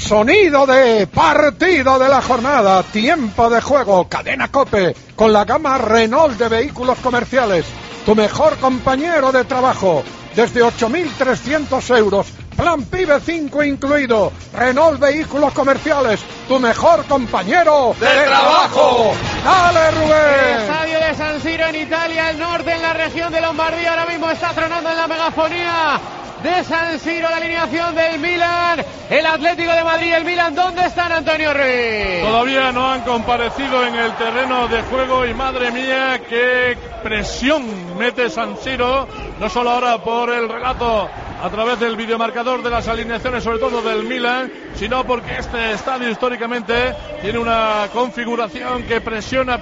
sonido de partido de la jornada, tiempo de juego, Cadena COPE, con la gama Renault de vehículos comerciales, tu mejor compañero de trabajo, desde 8.300 euros, plan PIBE 5 incluido, Renault Vehículos Comerciales, tu mejor compañero de trabajo. ¡Dale, Rubén! El estadio de San Siro en Italia, el norte, en la región de Lombardía, ahora mismo está tronando en la megafonía de San Siro la alineación del Milan, el Atlético de Madrid, el Milan. ¿Dónde están, Antonio Ruiz? Todavía no han comparecido en el terreno de juego y madre mía qué presión mete San Siro, no solo ahora por el relato a través del videomarcador de las alineaciones, sobre todo del Milan, sino porque este estadio históricamente tiene una configuración que presiona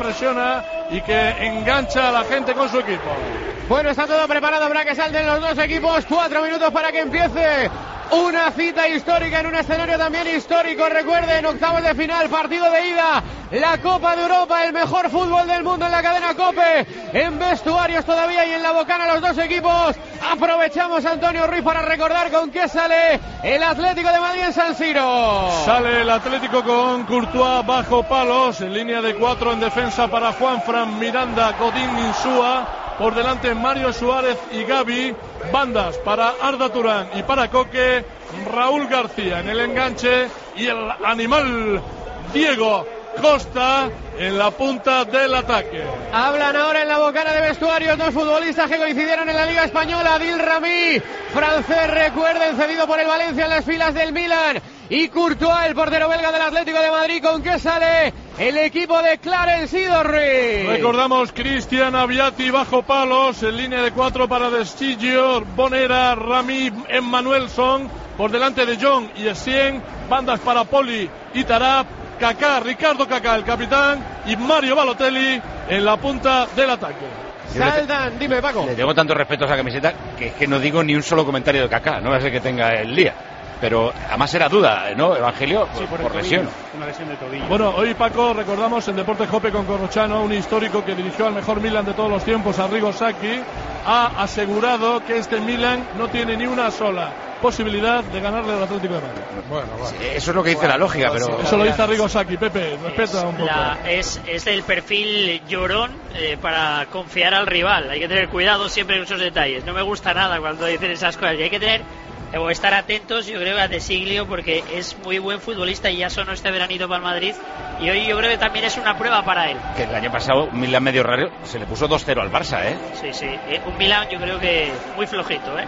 y que engancha a la gente con su equipo. Bueno, está todo preparado para que salten los dos equipos. 4 minutos para que empiece una cita histórica en un escenario también histórico. Recuerden, octavos de final, partido de ida, la Copa de Europa, el mejor fútbol del mundo en la cadena COPE, en vestuarios todavía y en la bocana los dos equipos. Aprovechamos, Antonio Ruiz, para recordar con qué sale el Atlético de Madrid en San Siro. Sale el Atlético con Courtois bajo palos, en línea de 4 en defensa para Juanfran, Miranda, Godín, Insúa. Por delante Mario Suárez y Gavi, bandas para Arda Turán y para Coque, Raúl García en el enganche y el animal Diego Costa en la punta del ataque. Hablan ahora en la bocana de vestuarios dos futbolistas que coincidieron en la Liga Española. Adil Rami, francés, recuerden, cedido por el Valencia en las filas del Milan, y Courtois, el portero belga del Atlético de Madrid. ¿Con qué sale el equipo de Clarence Seedorf? Recordamos Cristian Aviati bajo palos, en línea de 4 para Destigio, Bonera, Rami, Emmanuelson, por delante de John y Essien, bandas para Poli y Tarap, Kaká, Ricardo Kaká, el capitán, y Mario Balotelli en la punta del ataque. Saltan, dime, Paco. Le tengo tanto respeto a esa camiseta que es que no digo ni un solo comentario de Kaká, no va a ser que tenga el día. Pero además era duda, ¿no, Evangelio? Sí, por lesión. Una lesión de tobillo. Bueno, hoy, Paco, recordamos en Deportes COPE con Corrochano, un histórico que dirigió al mejor Milan de todos los tiempos, Arrigo Sacchi, ha asegurado que este Milan no tiene ni una sola posibilidad de ganarle al Atlético de Madrid. Bueno. Sí, eso es lo que dice la lógica, pero... Eso lo dice Arrigo Sacchi. Pepe, respeta un poco. Es el perfil llorón para confiar al rival. Hay que tener cuidado siempre en esos detalles. No me gusta nada cuando dicen esas cosas. Y hay que tener... o estar atentos, yo creo, a De Siglio, porque es muy buen futbolista y ya sonó este veranito para el Madrid, y hoy yo creo que también es una prueba para él. Que el año pasado un Milan medio raro se le puso 2-0 al Barça, ¿eh? Sí, un Milan yo creo que muy flojito, ¿eh?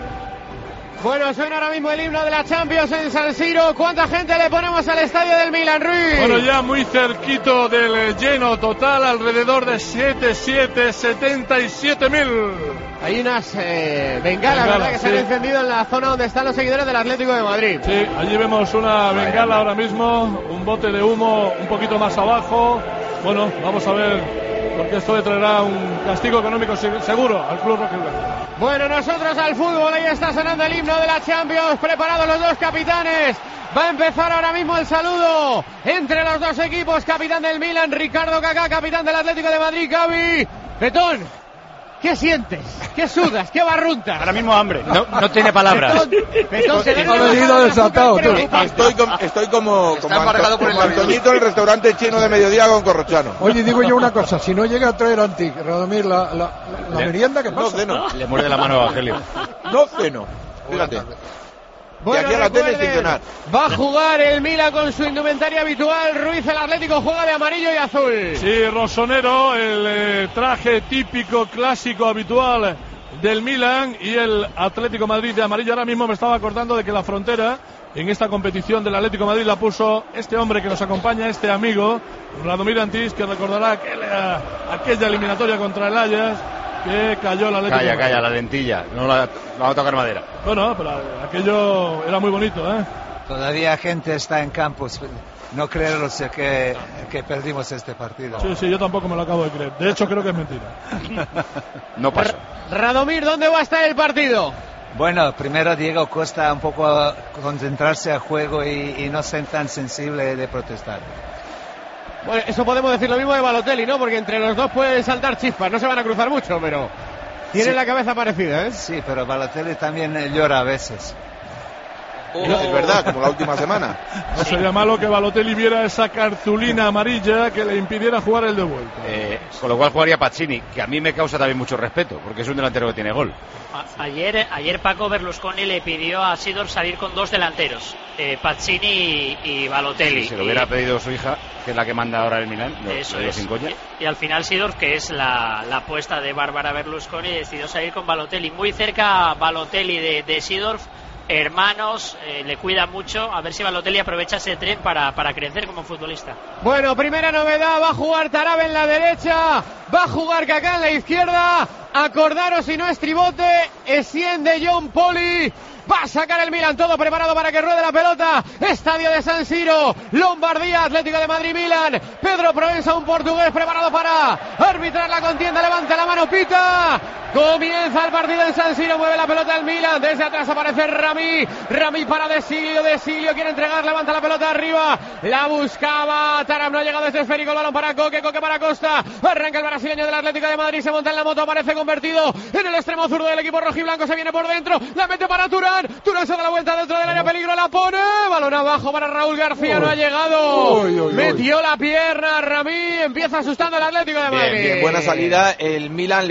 Bueno, suena ahora mismo el himno de la Champions en San Siro. ¿Cuánta gente le ponemos al estadio del Milan, Ruiz? Bueno, ya muy cerquito del lleno total, alrededor de 77.000. Hay unas bengalas, ¿verdad?, que se han encendido en la zona donde están los seguidores del Atlético de Madrid. Sí, allí vemos una bengala ahora mismo, un bote de humo un poquito más abajo. Bueno, vamos a ver, porque esto le traerá un castigo económico seguro al club rojiblanco. Bueno, nosotros al fútbol, ahí está sonando el himno de la Champions, preparados los dos capitanes. Va a empezar ahora mismo el saludo entre los dos equipos. Capitán del Milan, Ricardo Kaká, capitán del Atlético de Madrid, Gavi. Betón, ¿qué sientes? ¿Qué sudas? ¿Qué barruntas? Ahora mismo hambre, no tiene palabras. Betón, se ha venido desatado. Estoy como por el Antoñito en el restaurante chino de mediodía con Corrochano. Oye, digo yo una cosa, si no llega a traer Antic, Radomir, la merienda, ¿qué pasa? No ceno. Le muerde la mano a Evangelio. No ceno. Fíjate. Bueno, y aquí a la tele sin cenar. Va a jugar el Milan con su indumentaria habitual. Ruiz, el Atlético, juega de amarillo y azul. Sí, rosonero, el traje típico, clásico, habitual del Milan, y el Atlético Madrid de amarillo. Ahora mismo me estaba acordando de que la frontera en esta competición del Atlético Madrid la puso este hombre que nos acompaña, este amigo, Radomir Antís, que recordará aquella eliminatoria contra el Ajax, que cayó el Atlético. Calla, la dentilla, no va a tocar madera. Bueno, pero aquello era muy bonito, ¿eh? Todavía gente está en campos. No creeros que perdimos este partido. Sí, yo tampoco me lo acabo de creer. De hecho, creo que es mentira. No pasa. Radomir, ¿dónde va a estar el partido? Bueno, primero Diego Costa un poco concentrarse al juego y no ser tan sensible de protestar. Bueno, eso podemos decir lo mismo de Balotelli, ¿no? Porque entre los dos pueden saltar chispas, no se van a cruzar mucho, pero tienen la cabeza parecida, ¿eh? Sí, pero Balotelli también llora a veces. Es verdad, como la última semana. No sería malo que Balotelli viera esa cartulina amarilla que le impidiera jugar el de vuelta. Con lo cual jugaría Pacini, que a mí me causa también mucho respeto, porque es un delantero que tiene gol. Ayer Paco Berlusconi le pidió a Seedorf salir con dos delanteros, Pacini y Balotelli. Si se lo hubiera pedido su hija, que es la que manda ahora el Milán, eso es. Y al final Seedorf, que es la apuesta de Bárbara Berlusconi, decidió salir con Balotelli. Muy cerca Balotelli de Seedorf, hermanos, le cuida mucho. A ver si Balotelli aprovecha ese tren para crecer como futbolista. Bueno, primera novedad, va a jugar Tarab en la derecha, va a jugar Kaká en la izquierda. Acordaros, si no es tribote, Essien de John Poli. Va a sacar el Milan, todo preparado para que ruede la pelota. Estadio de San Siro, Lombardía, Atlético de Madrid, Milan. Pedro Proenza, un portugués preparado para arbitrar la contienda. Levanta la mano, pita. Comienza el partido en San Siro, mueve la pelota el Milan. Desde atrás aparece Rami para De Siglio quiere entregar, levanta la pelota arriba. La buscaba Tarab, no ha llegado este esférico. El balón para Coque para Costa. Arranca el brasileño del Atlético de Madrid, se monta en la moto, aparece convertido en el extremo zurdo del equipo rojiblanco. Se viene por dentro, la mete para Turán se da la vuelta dentro del área, peligro, la pone, balón abajo para Raúl García, no ha llegado, metió la pierna Rami, empieza asustando al Atlético de Madrid. Bien, buena salida. El Milan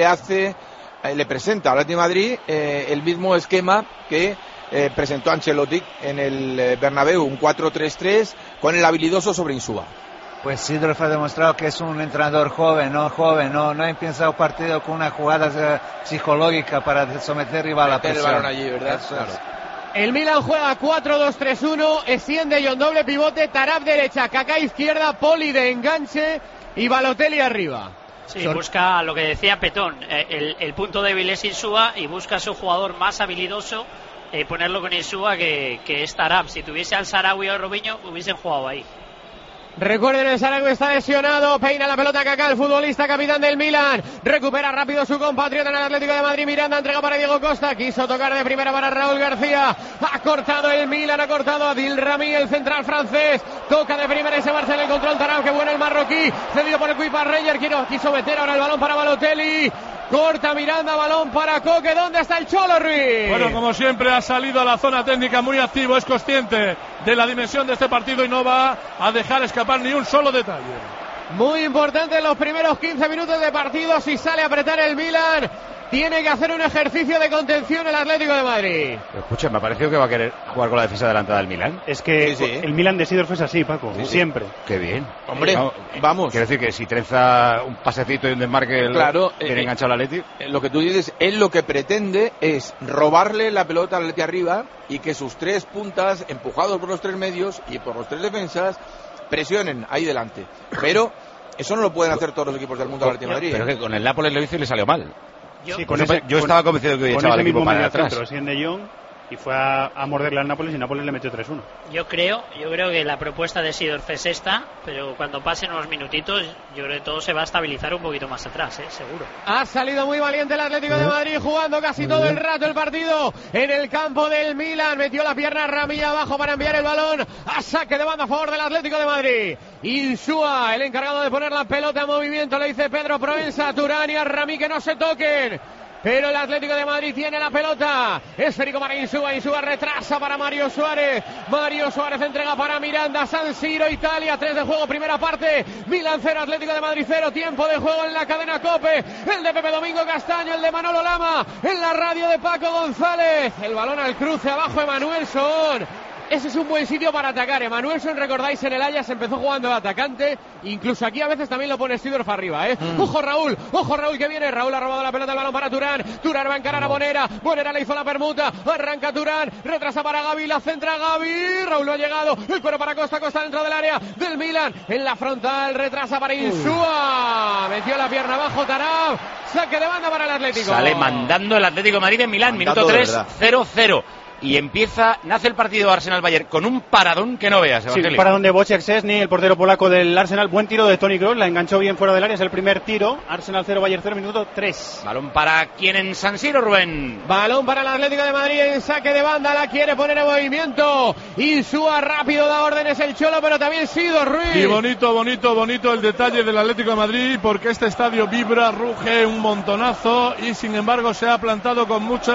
le presenta al Atlético de Madrid el mismo esquema que presentó Ancelotti en el Bernabéu, un 4-3-3 con el habilidoso sobre Insúa. Pues Seedorf ha demostrado que es un entrenador joven, no ha empezado el partido con una jugada psicológica para someter rival a la presión. El balón allí, ¿verdad? Claro. El Milan juega 4-2-3-1, Essien de Jong doble pivote, Tarab derecha, Kaká izquierda, Poli de enganche y Balotelli arriba. Sí, busca lo que decía Petón, el punto débil es Insúa y busca a su jugador más habilidoso, ponerlo con Insúa que es Tarab. Si tuviese al Sarawi o al Robinho hubiesen jugado ahí. Recuerden, el Saragüe está lesionado, peina la pelota Kaká, el futbolista capitán del Milan, recupera rápido su compatriota en el Atlético de Madrid, Miranda, entrega para Diego Costa, quiso tocar de primera para Raúl García, ha cortado el Milan, ha cortado a Adil Rami, el central francés, toca de primera y se marcha en el control Tarab, que bueno el marroquí, cedido por el Kuipa Reyer, quiso meter ahora el balón para Balotelli. Corta Miranda, balón para Coque. ¿Dónde está el Cholo Ruiz? Bueno, como siempre ha salido a la zona técnica muy activo, es consciente de la dimensión de este partido y no va a dejar escapar ni un solo detalle. Muy importante en los primeros 15 minutos de partido, si sale a apretar el Milan, tiene que hacer un ejercicio de contención el Atlético de Madrid. Escucha, me ha parecido que va a querer jugar con la defensa adelantada del Milan. Es que el Milan de Seedorf es así, Paco, siempre. Qué bien. Hombre, vamos. Quiero decir que si trenza un pasecito y un desmarque, claro, tiene enganchado al Atleti. Lo que tú dices, él lo que pretende es robarle la pelota al Atleti arriba y que sus tres puntas, empujados por los tres medios y por los tres defensas, presionen ahí delante. Pero eso no lo pueden hacer todos los equipos del mundo del Atlético de Madrid. Pero que con el Nápoles lo hizo y le salió mal. Yo estaba convencido de que hoy echaba el equipo para atrás. Essien de Jong, y fue a morderle al Nápoles y Nápoles le metió 3-1. Yo creo que la propuesta de Seedorf es esta, pero cuando pasen unos minutitos yo creo que todo se va a estabilizar un poquito más atrás, seguro. Ha salido muy valiente el Atlético de Madrid, jugando casi todo el rato el partido en el campo del Milan, metió la pierna Rami abajo para enviar el balón a saque de banda a favor del Atlético de Madrid. Insúa, el encargado de poner la pelota en movimiento, le dice Pedro Proenza a Turán y a Rami que no se toquen. Pero el Atlético de Madrid tiene la pelota. Esférico para Insúa. Insúa retrasa para Mario Suárez. Mario Suárez entrega para Miranda. San Siro, Italia. 3 de juego, primera parte. Milan 0, Atlético de Madrid 0. Tiempo de juego en la cadena COPE. El de Pepe Domingo Castaño, el de Manolo Lama. En la radio de Paco González. El balón al cruce abajo, Emanuelson. Ese es un buen sitio para atacar. Emanuelson, recordáis, en el Ajax empezó jugando de atacante. Incluso aquí a veces también lo pone Seedorf arriba, Ojo Raúl que viene. Raúl ha robado la pelota, el balón para Turán. Turán va a encarar a Bonera. Bonera le hizo la permuta. Arranca Turán. Retrasa para Gavi. La centra Gavi. Raúl no ha llegado. El cuero para Costa. Costa dentro del área del Milan. En la frontal. Retrasa para Insúa. Metió la pierna abajo Tarab. Saque de banda para el Atlético. Sale mandando el Atlético de Madrid en Milán. Minuto 3, 0-0. Y nace el partido Arsenal-Bayern con un paradón que no veas, Evangelio. Sí, un paradón de Wojciech Szczesny, el portero polaco del Arsenal. Buen tiro de Toni Kroos, la enganchó bien fuera del área, es el primer tiro. Arsenal 0, Bayern 0, minuto 3. Balón para quien en San Siro, Rubén. Balón para el Atlético de Madrid en saque de banda, la quiere poner en movimiento. Insúa rápido, da órdenes el Cholo, pero también Sido Ruiz. Y bonito el detalle del Atlético de Madrid, porque este estadio vibra, ruge un montonazo y sin embargo se ha plantado con mucha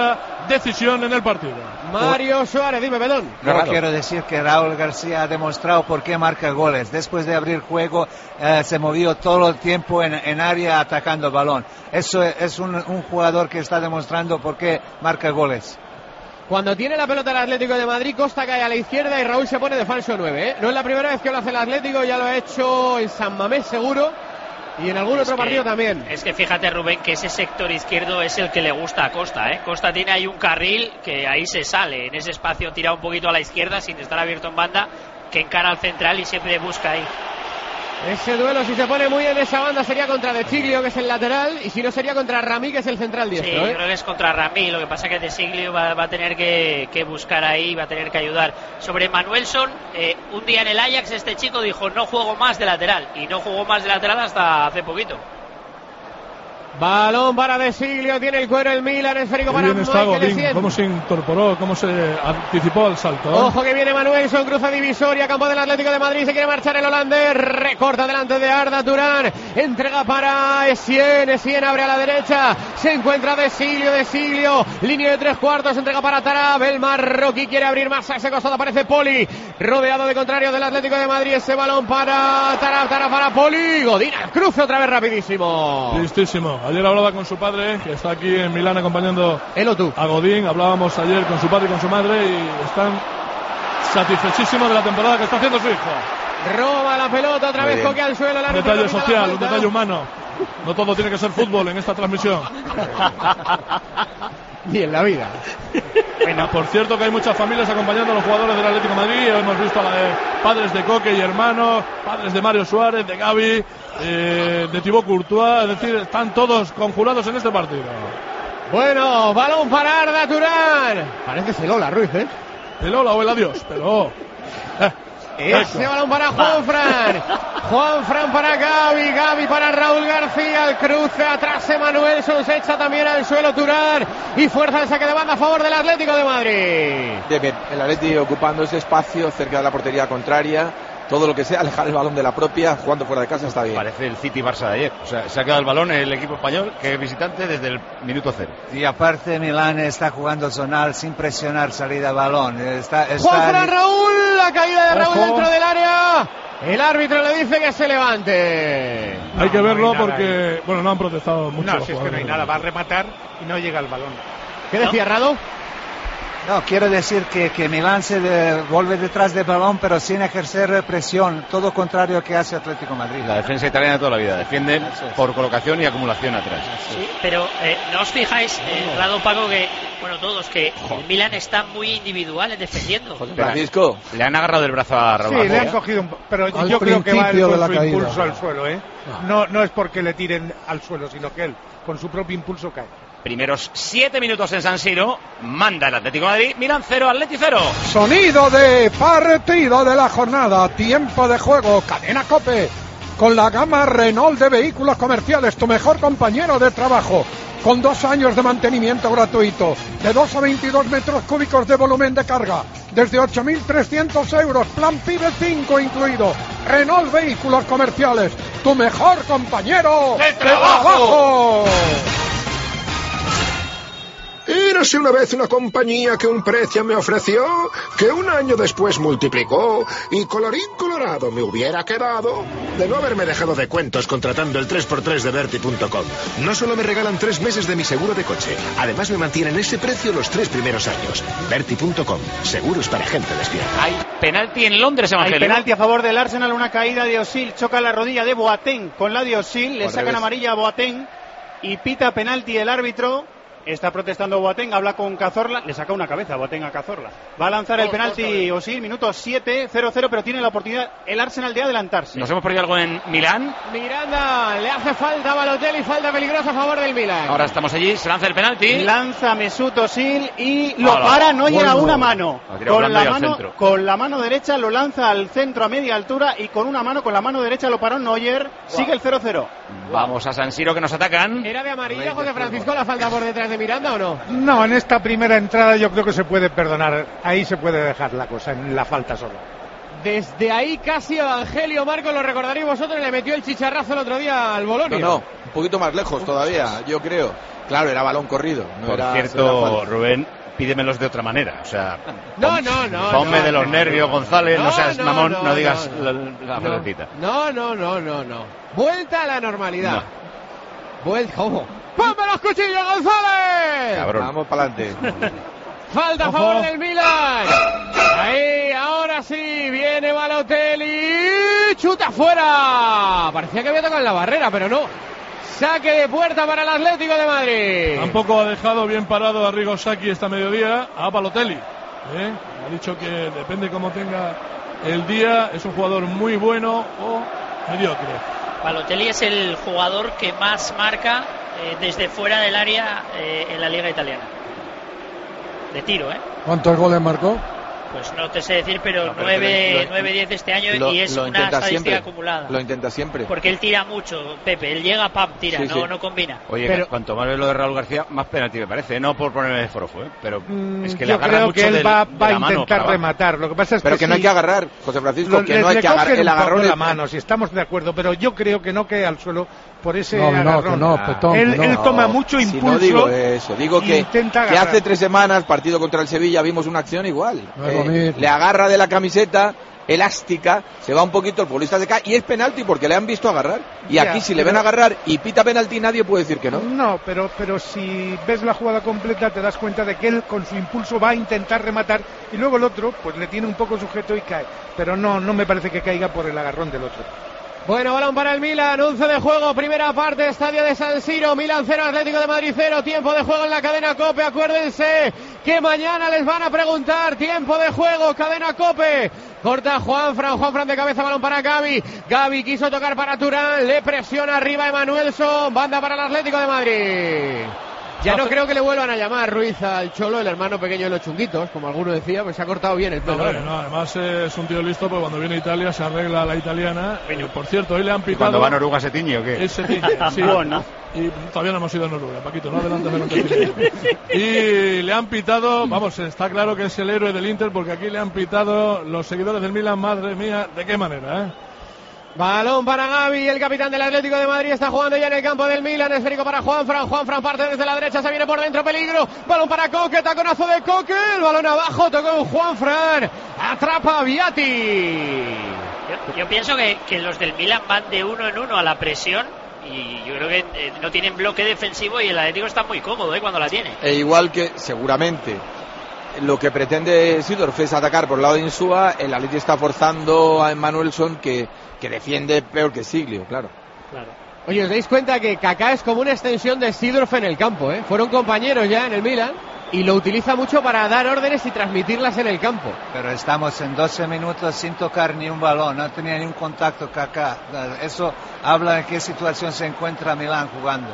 decisión en el partido. Mario Suárez, dime, perdón. Yo quiero decir que Raúl García ha demostrado por qué marca goles. Después de abrir juego, se movió todo el tiempo en área atacando el balón. Eso es un jugador que está demostrando por qué marca goles. Cuando tiene la pelota el Atlético de Madrid, Costa cae a la izquierda y Raúl se pone de falso 9, ¿eh? No es la primera vez que lo hace el Atlético, ya lo ha hecho en San Mamés seguro y en algún otro partido también. Es que fíjate, Rubén, que ese sector izquierdo es el que le gusta a Costa, ¿eh? Costa tiene ahí un carril que ahí se sale, en ese espacio tirado un poquito a la izquierda sin estar abierto en banda, que encara al central y siempre busca ahí. Ese duelo, si se pone muy en esa banda, sería contra De Siglio, que es el lateral, y si no sería contra Ramí, que es el central diestro. Sí, yo creo que es contra Ramí. Lo que pasa es que De Siglio va a tener que buscar ahí, va a tener que ayudar. Sobre Manuelson, un día en el Ajax este chico dijo no juego más de lateral, y no jugó más de lateral hasta hace poquito. Balón para De Siglio, tiene el cuero el Milan, esférico para Michael Essien. Cómo se incorporó, cómo se anticipó al salto, ¿eh? Ojo que viene Manuelson, cruza divisoria, campo del Atlético de Madrid, se quiere marchar el holandés, recorta delante de Arda Turán, entrega para Essien, Essien abre a la derecha, se encuentra De Siglio, línea de 3/4, entrega para Tarab, el marroquí quiere abrir más a ese costado, aparece Poli, rodeado de contrarios del Atlético de Madrid, ese balón para Tarab para Poli, Godina, cruce otra vez rapidísimo. Listísimo. Ayer hablaba con su padre, que está aquí en Milán acompañando a Godín. Hablábamos ayer con su padre y con su madre y están satisfechísimos de la temporada que está haciendo su hijo. Roba la pelota, otra vez toque al suelo. Un detalle social, un detalle humano. No todo tiene que ser fútbol en esta transmisión. Ni en la vida. Bueno, por cierto que hay muchas familias acompañando a los jugadores del Atlético de Madrid. Hemos visto a la de padres de Coque y hermanos, padres de Mario Suárez, de Gavi, de Thibaut Courtois. Es decir, están todos conjurados en este partido. Bueno, balón para Arda Turán. Parece Celola Ruiz, ¿eh? Celola o el adiós, pero... Ese balón para Juanfran para Gavi para Raúl García, el cruce atrás Manuelson, se echa también al suelo Turán y fuerza el saque de banda a favor del Atlético de Madrid. Bien, el Atlético ocupando ese espacio cerca de la portería contraria, todo lo que sea alejar el balón de la propia, jugando fuera de casa está bien. Parece el City Barça de ayer, o sea, se ha quedado el balón el equipo español que es visitante desde el minuto 0. Y aparte Milán está jugando zonal sin presionar salida de balón. Juanfran Raúl, la caída de Raúl dentro del área. El árbitro le dice que se levante. Hay que verlo porque, bueno, no han protestado mucho. No, si es que no hay nada, va a rematar y no llega el balón. ¿Qué decía Rado? No, quiero decir que Milán se vuelve detrás del balón, pero sin ejercer presión, todo contrario que hace Atlético de Madrid. La defensa italiana toda la vida, defienden por colocación y acumulación atrás. Sí, pero ¿no os fijáis, Rado, Paco, que, bueno, todos, que el Milan está muy individual defendiendo? Francisco, le han agarrado el brazo a Raúl. Sí, le han cogido pero yo creo que va él con su impulso al suelo, ¿eh? No es porque le tiren al suelo, sino que él, con su propio impulso, cae. Primeros 7 minutos en San Siro, manda el Atlético de Madrid, Milán 0, Atleti 0. Sonido de partido de la jornada, tiempo de juego, cadena COPE, con la gama Renault de vehículos comerciales, tu mejor compañero de trabajo, con 2 años de mantenimiento gratuito, de 2 a 22 metros cúbicos de volumen de carga, desde 8.300 euros, plan PIBE 5 incluido. Renault Vehículos Comerciales, tu mejor compañero de trabajo. Érase una vez una compañía que un precio me ofreció, que un año después multiplicó, y colorín colorado me hubiera quedado de no haberme dejado de cuentos contratando el 3x3 de Berti.com. No solo me regalan 3 meses de mi seguro de coche, además me mantienen ese precio los 3 primeros años. Berti.com, seguros para gente despierta. Hay penalti en Londres, Evangelio. Hay penalti a favor del Arsenal, una caída de Özil, choca la rodilla de Boateng con la de Özil, le sacan amarilla a Boateng y pita penalti el árbitro. Está protestando Boateng, habla con Cazorla, le saca una cabeza Boateng a Cazorla. Va a lanzar el penalti Özil, minuto 7, 0-0, pero tiene la oportunidad el Arsenal de adelantarse. ¿Nos hemos perdido algo en Milán? Miranda, le hace falta a Balotelli, falta peligrosa a favor del Milan. Ahora estamos allí, se lanza el penalti. Lanza Mesut Özil y lo para, no llega a una mano. Con la mano derecha lo lanza al centro a media altura y con la mano derecha lo paró Neuer. Sigue el 0-0. Vamos a San Siro que nos atacan. ¿Era de amarilla, José Francisco, la falta por detrás de Miranda o no? No, en esta primera entrada yo creo que se puede perdonar. Ahí se puede dejar la cosa, en la falta solo. Desde ahí casi Evangelio, Marco, lo recordaréis vosotros, le metió el chicharrazo el otro día al Bolonia. No, un poquito más lejos todavía, yo creo. Claro, era balón corrido. No Por era, cierto, Rubén, pídemelos de otra manera. O sea, ponme de los nervios, González, no seas mamón, no digas la peloncita. No. Vuelta a la normalidad. Vuelta, ojo. ¡Ponme los cuchillos, González! Cabrón. Vamos para adelante. Falta a favor del Milan. Ahí, ahora sí, viene Balotelli. Chuta fuera. Parecía que había tocado en la barrera, pero no. Saque de puerta para el Atlético de Madrid. Tampoco ha dejado bien parado a Arrigo Sacchi esta mediodía a Balotelli. Ha dicho que depende cómo tenga el día. Es un jugador muy bueno o mediocre. Balotelli es el jugador que más marca desde fuera del área en la Liga Italiana. De tiro, ¿Cuántos goles marcó? Pues no te sé decir, pero 9-10 este año y es una estadística acumulada. Lo intenta siempre. Porque él tira mucho, Pepe. Él llega, tira, no combina. Oye, pero cuanto más ves lo de Raúl García, más penalti me parece. No por ponerme de forofo, pero es que le agarra mucho. Yo creo que él va a intentar intentar rematar. Lo que pasa es pero que no hay que agarrar, José Francisco, que no hay que agarrar. El agarrón de la mano, si estamos de acuerdo, pero yo creo que no cae al suelo por ese agarrón. Él toma mucho impulso. No digo eso, digo que hace 3 semanas, partido contra el Sevilla, vimos una acción igual. Le agarra de la camiseta elástica, se va un poquito, el futbolista se cae y es penalti porque le han visto agarrar. Y aquí si le ven agarrar y pita penalti, nadie puede decir que no. No, pero si ves la jugada completa te das cuenta de que él con su impulso va a intentar rematar y luego el otro pues le tiene un poco sujeto y cae. Pero no me parece que caiga por el agarrón del otro. Bueno, balón para el Milan, 11 de juego, primera parte, estadio de San Siro, Milan 0, Atlético de Madrid 0, tiempo de juego en la cadena COPE, acuérdense que mañana les van a preguntar, tiempo de juego, cadena COPE, corta Juanfran de cabeza, balón para Gavi quiso tocar para Turán, le presiona arriba Emanuelson, banda para el Atlético de Madrid. Ya no creo que le vuelvan a llamar Ruiz al Cholo, el hermano pequeño de los chunguitos, como alguno decía, pues se ha cortado bien el pelo. Además es un tío listo, porque cuando viene a Italia se arregla la italiana. Por cierto, hoy le han pitado. ¿Cuando va a Noruega se tiñe o qué? Se tiñe, sí. Bueno. Y todavía no hemos ido a Noruega, Paquito, no adelante. Y le han pitado, vamos, está claro que es el héroe del Inter, porque aquí le han pitado los seguidores del Milan, madre mía, ¿de qué manera, Balón para Gavi, el capitán del Atlético de Madrid está jugando ya en el campo del Milan, esférico para Juanfran parte desde la derecha, se viene por dentro, peligro, balón para Coque, taconazo de Coque, el balón abajo, tocó Juanfran, atrapa a Viatti. Yo pienso que los del Milan van de 1 en 1 a la presión y yo creo que no tienen bloque defensivo y el Atlético está muy cómodo cuando la tiene. E igual que seguramente lo que pretende Seedorf es atacar por el lado de Insúa, el Atlético está forzando a Emanuelson que defiende peor que Siglio, claro. Oye, ¿os dais cuenta que Kaká es como una extensión de Seedorf en el campo? Fueron compañeros ya en el Milan y lo utiliza mucho para dar órdenes y transmitirlas en el campo. Pero estamos en 12 minutos sin tocar ni un balón, no tenía ni un contacto Kaká. Eso habla de qué situación se encuentra Milán jugando.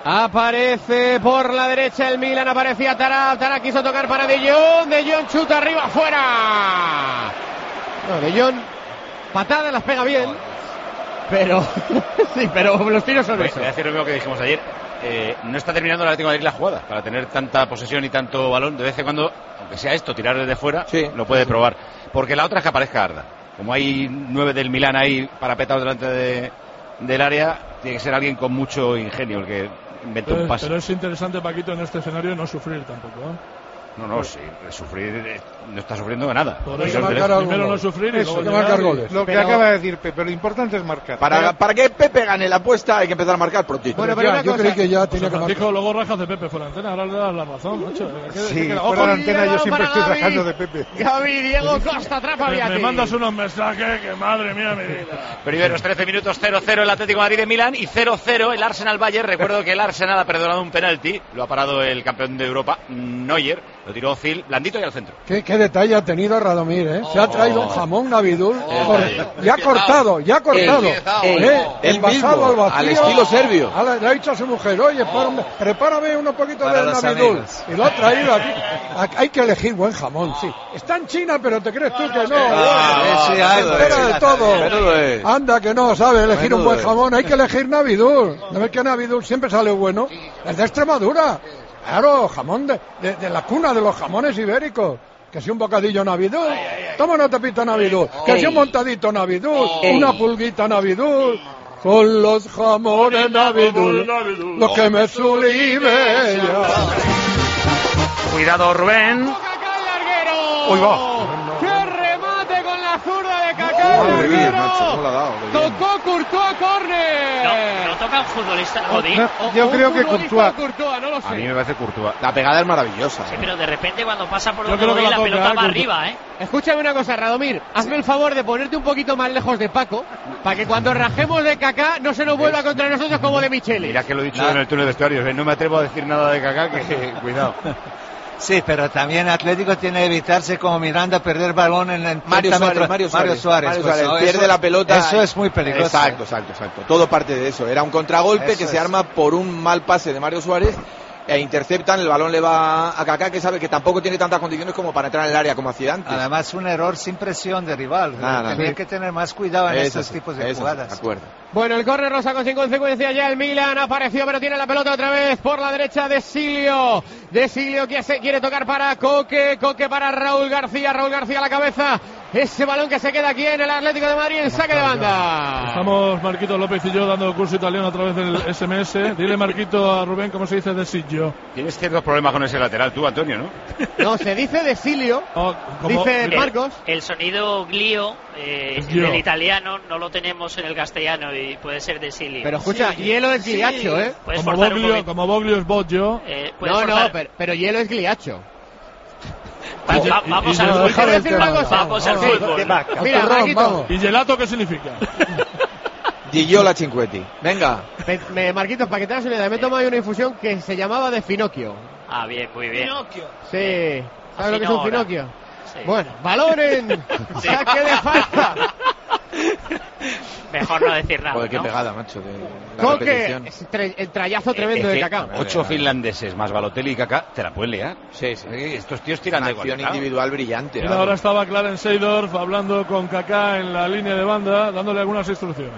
Aparece por la derecha el Milan, aparecía Tarap quiso tocar para De Jong chuta arriba, afuera. No, De Jong patada las pega bien, pero sí, pero los tiros son eso. Voy a decir lo mismo que dijimos ayer. No está terminando el Atlético de Madrid la jugada para tener tanta posesión y tanto balón. De vez en cuando, aunque sea esto, tirar desde fuera, lo puede probar. Porque la otra es que aparezca Arda. Como hay 9 del Milán ahí parapetados delante del área, tiene que ser alguien con mucho ingenio el que inventó un pase. Pero es interesante, Paquito, en este escenario no sufrir tampoco, No, sí, sufrir no está sufriendo de nada. Primero no sufrir y luego marcar goles. Lo que acaba de decir Pepe, lo importante es marcar. Para que Pepe gane la apuesta hay que empezar a marcar prontito. Bueno, pero yo creí que ya tenía que marcar. Dijo luego rajas de Pepe fuera de antena, ahora le das la razón, macho. Sí, fuera de antena yo siempre estoy rajando de Pepe. Gavi, Diego Costa, atrapa a Viatti. Me mandas unos mensajes que madre mía mi vida. Primeros 13 minutos, 0-0 el Atlético de Madrid de Milán y 0-0 el Arsenal Bayern. Recuerdo que el Arsenal ha perdonado un penalti, lo ha parado el campeón de Europa, Neuer, lo tiró Ozil, blandito y al centro. Qué detalle ha tenido Radomir, Se ha traído jamón Navidul, ya cortado. Envasado al vacío. Al estilo serbio. Le ha dicho a su mujer, oye, prepárame un poquito de Navidul. Y lo ha traído aquí. Hay que elegir buen jamón, sí. Está en China, pero ¿te crees tú que no? Espera de todo. Anda que no, sabe elegir un buen jamón. Hay que elegir Navidul. ¿No ves que Navidul siempre sale bueno? Es de Extremadura. Claro, jamón de la cuna de los jamones ibéricos. Que si un bocadillo Navidul, toma una tapita Navidul, que si un montadito Navidul, una pulguita Navidul. Son los jamones navidules los que me sublimen. Cuidado, Rubén. Uy, va. ¡Qué remate con la zurda de Kaká! Tocó Courtois, córner. No toca un futbolista Godín. Yo creo que Courtois. No lo sé. A mí me parece Courtois. La pegada es maravillosa. Sí, pero de repente cuando pasa por Yo donde creo que Godín, la la toca, pelota va Courtois. arriba, ¿eh? Escúchame una cosa, Radomir. Hazme el favor de ponerte un poquito más lejos de Paco, para que cuando rajemos de Kaká no se nos vuelva contra nosotros como de Micheli. Mira que lo he dicho en el túnel de vestuarios. No me atrevo a decir nada de Kaká, que cuidado. Sí, pero también Atlético tiene que evitarse como Miranda perder balón en Mario Suárez pierde la pelota. Eso es muy peligroso. Exacto. Todo parte de eso. Era un contragolpe que se arma por un mal pase de Mario Suárez e interceptan, el balón le va a Kaká, que sabe que tampoco tiene tantas condiciones como para entrar en el área como hacía antes. Además, un error sin presión de rival. Tenía que tener más cuidado en estos tipos de jugadas. De acuerdo. Bueno, el córner lo sacó sin consecuencia ya el Milan. Apareció, pero tiene la pelota otra vez por la derecha de Silio. De Silio que se quiere tocar para Coque. Coque para Raúl García. Raúl García a la cabeza. Ese balón que se queda aquí en el Atlético de Madrid en saque de banda. Estamos Marquito López y yo dando curso italiano a través del SMS. Dile, Marquito, a Rubén cómo se dice de Sillo. Tienes ciertos problemas con ese lateral tú, Antonio, ¿no? No, se dice de Silio. Dice Marcos. El sonido glio del italiano no lo tenemos en el castellano y puede ser de Silio. Pero escucha, hielo es gliacho, ¿eh? Como Boglio es Boggio. Pero hielo es gliacho. Vamos al fútbol. Mira, Marquito. ¿Y gelato qué significa? Gigiola Cinquetti. Venga. Marquitos, para que te hagas una idea, me he tomado una infusión que se llamaba de Finocchio. Ah, bien, muy bien. Sí. ¿Sabes lo que es un Finocchio? Sí. Bueno, balón en saque de falta. Mejor no decir nada. Joder, qué ¿no? pegada, macho. Coque, el trayazo tremendo de Kaká. 8 finlandeses más Balotelli y Kaká, te la pueden liar. Sí. Estos tíos tiran de acción individual brillante. Mira, ahora estaba Clarence Seedorf hablando con Kaká en la línea de banda, dándole algunas instrucciones.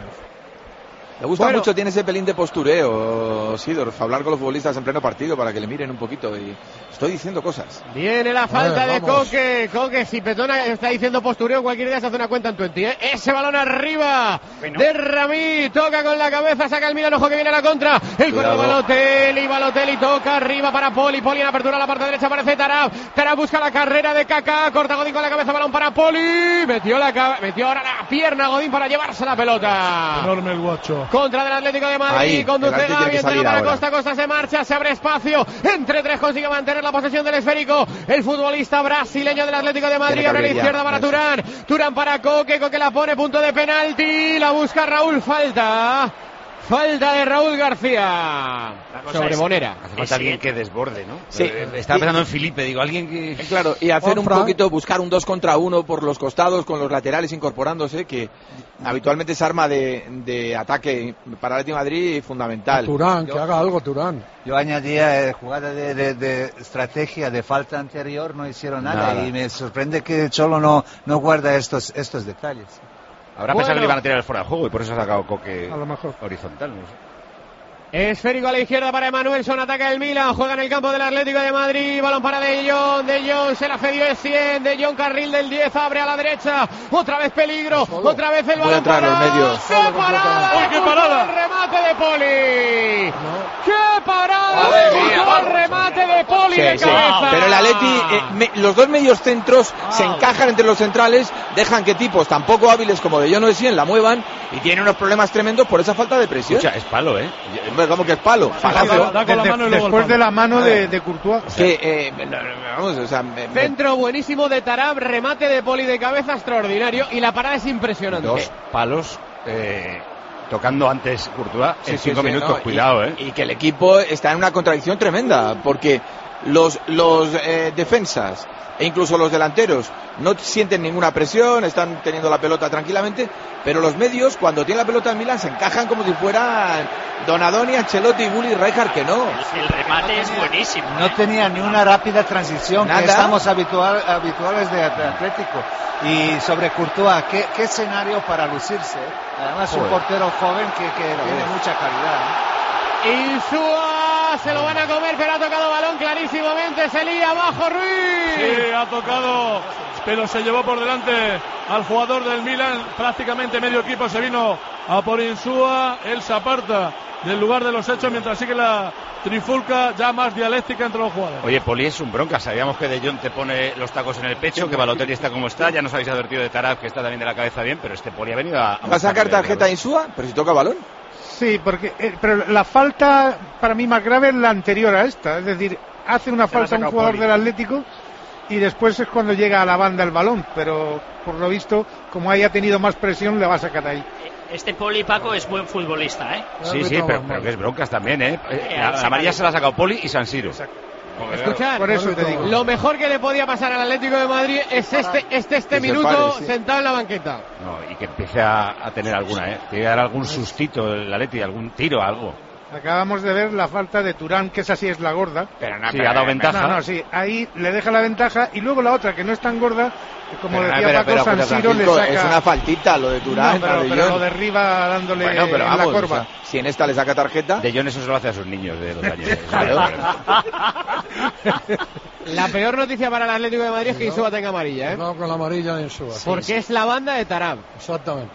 Le gusta mucho, tiene ese pelín de postureo, Seedorf, hablar con los futbolistas en pleno partido para que le miren un poquito. Y estoy diciendo cosas. Viene la falta de Coque. Coque, si Petona está diciendo postureo, cualquier día se hace una cuenta en 20, ¿eh? Ese balón arriba de Ramí. Toca con la cabeza, saca el Milan, ojo que viene a la contra. El corner de Balotelli toca arriba para Poli. Poli en apertura a la parte derecha, aparece Tarab. Tarab busca la carrera de Kaká. Corta Godín con la cabeza, balón para Poli. Metió ahora la pierna Godín para llevarse la pelota. Enorme el guacho. Contra del Atlético de Madrid. Ahí, conduce Gavi, entrega para ahora. Costa se marcha, se abre espacio. Entre tres consigue mantener la posesión del esférico. El futbolista brasileño del Atlético de Madrid. Abre la izquierda para Turán. Turán para Coque. Coque la pone, punto de penalti. La busca Raúl, falta de Raúl García sobre Monera. Hace falta alguien que desborde, ¿no? Sí. Estaba pensando en Felipe, digo, alguien que... Claro, y hacer un poquito, buscar un 2 contra 1 por los costados, con los laterales incorporándose, que habitualmente es arma de ataque para el Atlético de Madrid fundamental. Turán, que haga algo Turán. Yo añadía jugada de estrategia, de falta anterior, no hicieron nada. Y me sorprende que Cholo no guarda estos detalles. Habrá pensado que le iban a tirar el fuera de juego y por eso ha sacado Coque a lo mejor horizontal, no sé. Esférico a la izquierda para Emanuelson, ataca el Milan, juega en el campo del Atlético de Madrid, balón para De Jong se la cedió Essien, De Jong carril del 10, abre a la derecha, otra vez peligro, otra vez el balón para los medios. ¡Qué parada! ¡Qué parada! ¡El remate de Poli! ¡Qué parada! ¡El remate de Poli de cabeza! Pero el Atleti, los dos medios centros se encajan entre los centrales, dejan que tipos tan poco hábiles como De Jong o Essien la muevan y tienen unos problemas tremendos por esa falta de presión. Escucha, es palo, ¿eh? Vamos que es palo. Después de la mano de Courtois. Centro buenísimo de Tarab, remate de Poli de cabeza extraordinario y la parada es impresionante. 2 palos tocando antes Courtois en 5 minutos, cuidado, y que el equipo está en una contradicción tremenda porque los defensas e incluso los delanteros no sienten ninguna presión, están teniendo la pelota tranquilamente, pero los medios cuando tienen la pelota en Milán se encajan como si fueran Donadoni, Ancelotti, Gulli, Rijkaard, que no. El remate es buenísimo. No tenía ni una rápida transición, que estamos habituales de Atlético. Y sobre Courtois, ¿qué escenario para lucirse? Además un portero joven que tiene mucha calidad. Insúa, se lo van a comer, pero ha tocado balón clarísimamente, se lía abajo Ruiz. Sí, ha tocado, pero se llevó por delante al jugador del Milan. Prácticamente medio equipo se vino a por Insúa. Él se aparta del lugar de los hechos mientras sigue la trifulca ya más dialéctica entre los jugadores. Oye, Poli es un bronca. Sabíamos que De Jong te pone los tacos en el pecho, que Balotelli está como está. Ya nos habéis advertido de Tarab, que está también de la cabeza bien, pero este Poli ha venido a... ¿Va a sacar tarjeta a Insúa? Pero si toca balón. Sí, porque pero la falta para mí más grave es la anterior a esta. Es decir, hace una falta un jugador del Atlético y después es cuando llega a la banda el balón. Pero por lo visto, como haya tenido más presión, le va a sacar ahí. Este Poli, Paco, es buen futbolista, ¿eh? Sí, pero que es broncas también, ¿eh? La amarilla se la ha sacado Poli y San Siro. Escuchad, por eso te digo. Lo mejor que le podía pasar al Atlético de Madrid es este minuto sentado en la banqueta. No, y que empiece a tener alguna, Tiene que dar algún sustito el Atleti, algún tiro, algo. Acabamos de ver la falta de Turán, que esa sí es la gorda. Pero no, sí, ha dado ventaja. No, sí, ahí le deja la ventaja y luego la otra, que no es tan gorda, como decía Paco, San Siro le saca... Es una faltita lo de Turán. No, pero lo derriba dándole pero vamos, la corva. O sea, si en esta le saca tarjeta... De Jong eso se lo hace a sus niños de 2 años. La peor noticia para el Atlético de Madrid es que Insúa tenga amarilla, No, con la amarilla de Insúa. Porque es la banda de Tarab. Exactamente.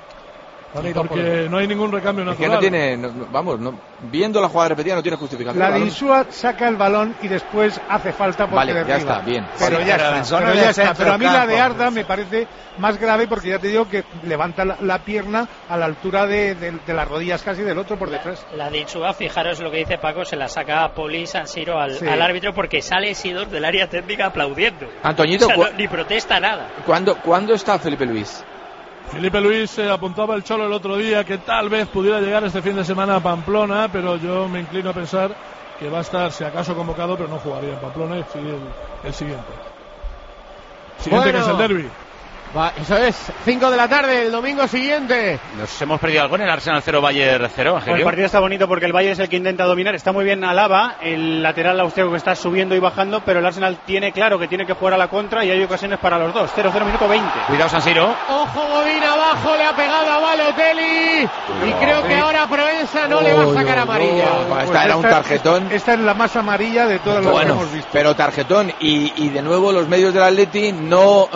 Porque no hay ningún recambio natural. Es que no tiene, viendo la jugada repetida no tiene justificación. La de Insúa saca el balón y después hace falta porque vale, ya está, bien. Pero ya está. Pero a mí la de Arda me parece más grave porque ya te digo que levanta la pierna a la altura de las rodillas casi del otro por detrás. La de Insúa, fijaros lo que dice Paco, se la saca a Poli San Siro al árbitro porque sale Sidor del área técnica aplaudiendo. Antoñito, o sea, ni protesta nada. ¿Cuándo está Felipe Luis? Felipe Luis apuntaba el Cholo el otro día que tal vez pudiera llegar este fin de semana a Pamplona, pero yo me inclino a pensar que va a estar, si acaso, convocado, pero no jugaría en Pamplona y sigue el siguiente. Siguiente, que es el derbi. Eso es, 5 de la tarde, el domingo siguiente. Nos hemos perdido algo en el Arsenal 0, Bayern 0, Angelio. El partido está bonito porque el Bayern es el que intenta dominar. Está muy bien Alaba, el lateral austríaco que está subiendo y bajando, pero el Arsenal tiene claro que tiene que jugar a la contra y hay ocasiones para los dos. 0-0, minuto 20. Cuidado, San Siro. Ojo, Godín abajo, le ha pegado a Balotelli. Y creo que ahora Proenza no le va a sacar amarilla. Esta era un tarjetón. Esta es la más amarilla de todas las que hemos visto. Pero tarjetón. Y de nuevo los medios del Atleti no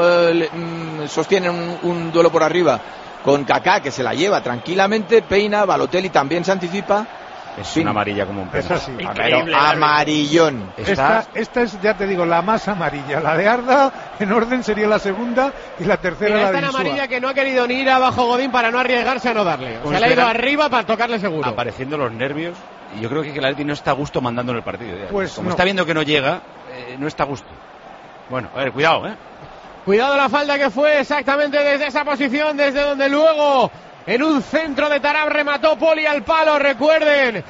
sostienen un duelo por arriba con Kaká, que se la lleva tranquilamente, peina, Balotelli también se anticipa. Es una amarilla como un pez. Sí. Pero amarillón. Esta es, ya te digo, la más amarilla. La de Arda, en orden, sería la segunda y la tercera la de Insúa. Esta amarilla que no ha querido ni ir abajo Godín para no arriesgarse a no darle. Se le ha ido arriba para tocarle seguro. Apareciendo los nervios. Y yo creo que el Atleti no está a gusto mandando en el partido. Pues como está viendo que no llega, no está a gusto. Bueno, a ver, cuidado, Cuidado la falta que fue exactamente desde esa posición, desde donde luego en un centro de Tarab remató Poli al palo. Recuerden,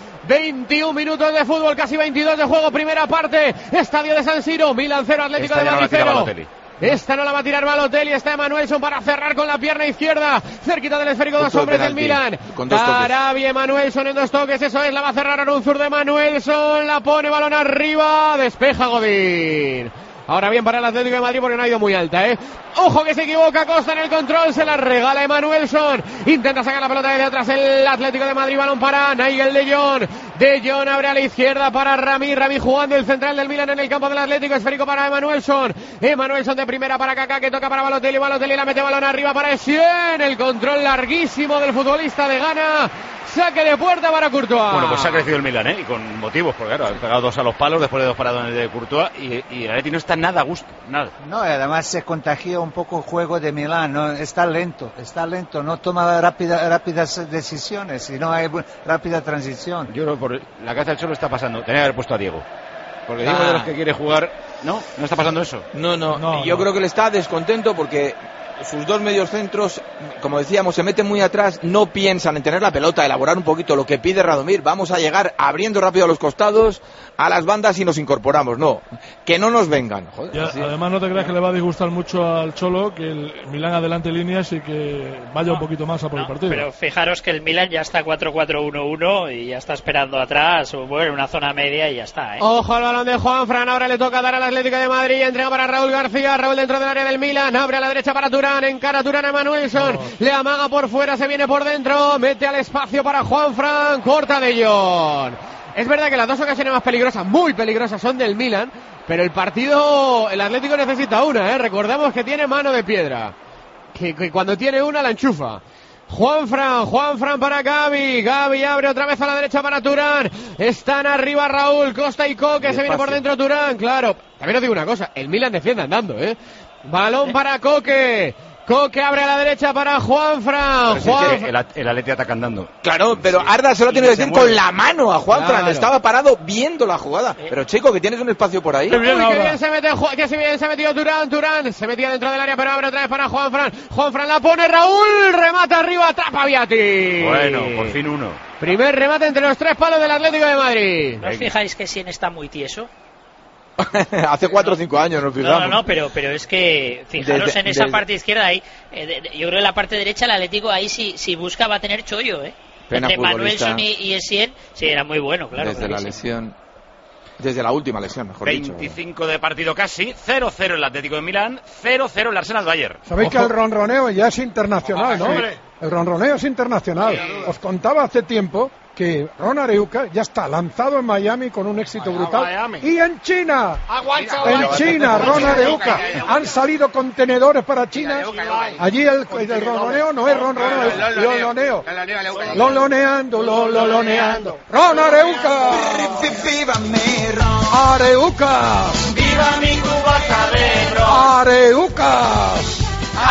21 minutos de fútbol, casi 22 de juego, primera parte, estadio de San Siro, Milan 0, Atlético de Madrid 0. Esta no la va a tirar Balotelli, está Emanuelson para cerrar con la pierna izquierda, cerquita del esférico, dos hombres del Milan. Tarab y Emanuelson en 2 toques, eso es, la va a cerrar Arunzur de Emanuelson, la pone balón arriba, despeja Godín. Ahora bien para el Atlético de Madrid porque no ha ido muy alta, Ojo que se equivoca Costa en el control, se la regala Emanuelson. Intenta sacar la pelota desde atrás el Atlético de Madrid, balón para Nigel De Jong. De Jong abre a la izquierda para Rami jugando el central del Milan en el campo del Atlético, esférico para Emanuelson. Emanuelson de primera para Kaká, que toca para Balotelli, Balotelli la mete balón arriba para Essien. El control larguísimo del futbolista de Ghana. Saque de puerta para Courtois. Bueno, pues ha crecido el Milan, y con motivos, porque claro, ha pegado 2 a los palos después de 2 paradones de Courtois y el Atleti no está nada a gusto, nada. No, y además se contagia un poco el juego de Milán, ¿no? Está lento, no toma rápidas decisiones y no hay rápida transición. Yo creo que por la cabeza del Cholo está pasando, tenía que haber puesto a Diego. Porque Diego de los que quiere jugar, ¿no está pasando eso. No, yo creo que le está descontento porque sus 2 medios centros, como decíamos, se meten muy atrás, no piensan en tener la pelota, elaborar un poquito lo que pide Radomir. Vamos a llegar abriendo rápido a los costados, a las bandas y nos incorporamos. No, que no nos vengan. Joder, además no te creas que le va a disgustar mucho al Cholo que el Milán adelante líneas y que vaya un poquito más a por el partido. Pero fijaros que el Milán ya está 4-4-1-1 y ya está esperando atrás, o bueno, una zona media y ya está, Ojo al balón de Juanfran, ahora le toca dar al Atlético de Madrid, entrega para Raúl García, Raúl dentro del área del Milan, abre a la derecha para Turán, encara Turán a Emanuelson, le amaga por fuera, se viene por dentro, mete al espacio para Juanfran, corta De Jong. Es verdad que las 2 ocasiones más peligrosas, muy peligrosas, son del Milan, pero el partido, el Atlético necesita una, Recordamos que tiene mano de piedra. que cuando tiene una la enchufa. Juanfran para Gavi abre otra vez a la derecha para Turán, están arriba Raúl, Costa y Coque, se viene por dentro Turán, claro, también os digo una cosa, el Milan defiende andando, balón para Coque abre a la derecha para Juanfran. El Atleti ataca andando. Claro, pero Arda se lo tiene que decir con la mano a Juanfran. Claro. Estaba parado viendo la jugada. Pero chico, que tienes un espacio por ahí. Qué bien se ha metido Turán se metía dentro del área, pero abre otra vez para Juanfran la pone Raúl, remata arriba, atrapa Viati. Bueno, por fin uno. Primer remate entre los 3 palos del Atlético de Madrid. ¿No os fijáis que Sien está muy tieso? Hace 4 o 5 años nos fijamos. No, pero es que fijaros en esa parte izquierda ahí, yo creo que en la parte derecha el Atlético ahí si busca va a tener chollo, entre Manuelson y Essien, sí, era muy bueno, claro. Desde la lesión, desde la última lesión, mejor 25 de partido casi, 0-0 el Atlético de Milán, 0-0 el Arsenal Bayern. Sabéis que el ronroneo ya es internacional, ¿no? El ronroneo es internacional. Os contaba hace tiempo que Ron Areuca ya está lanzado en Miami con un éxito brutal. Y en China, Ron Areuca. Han salido contenedores para China. Allí el ronroneo no es ronroneo, loloneando. Ron Areuca. Areucas. Viva mi Cuba Cabero. Areucas.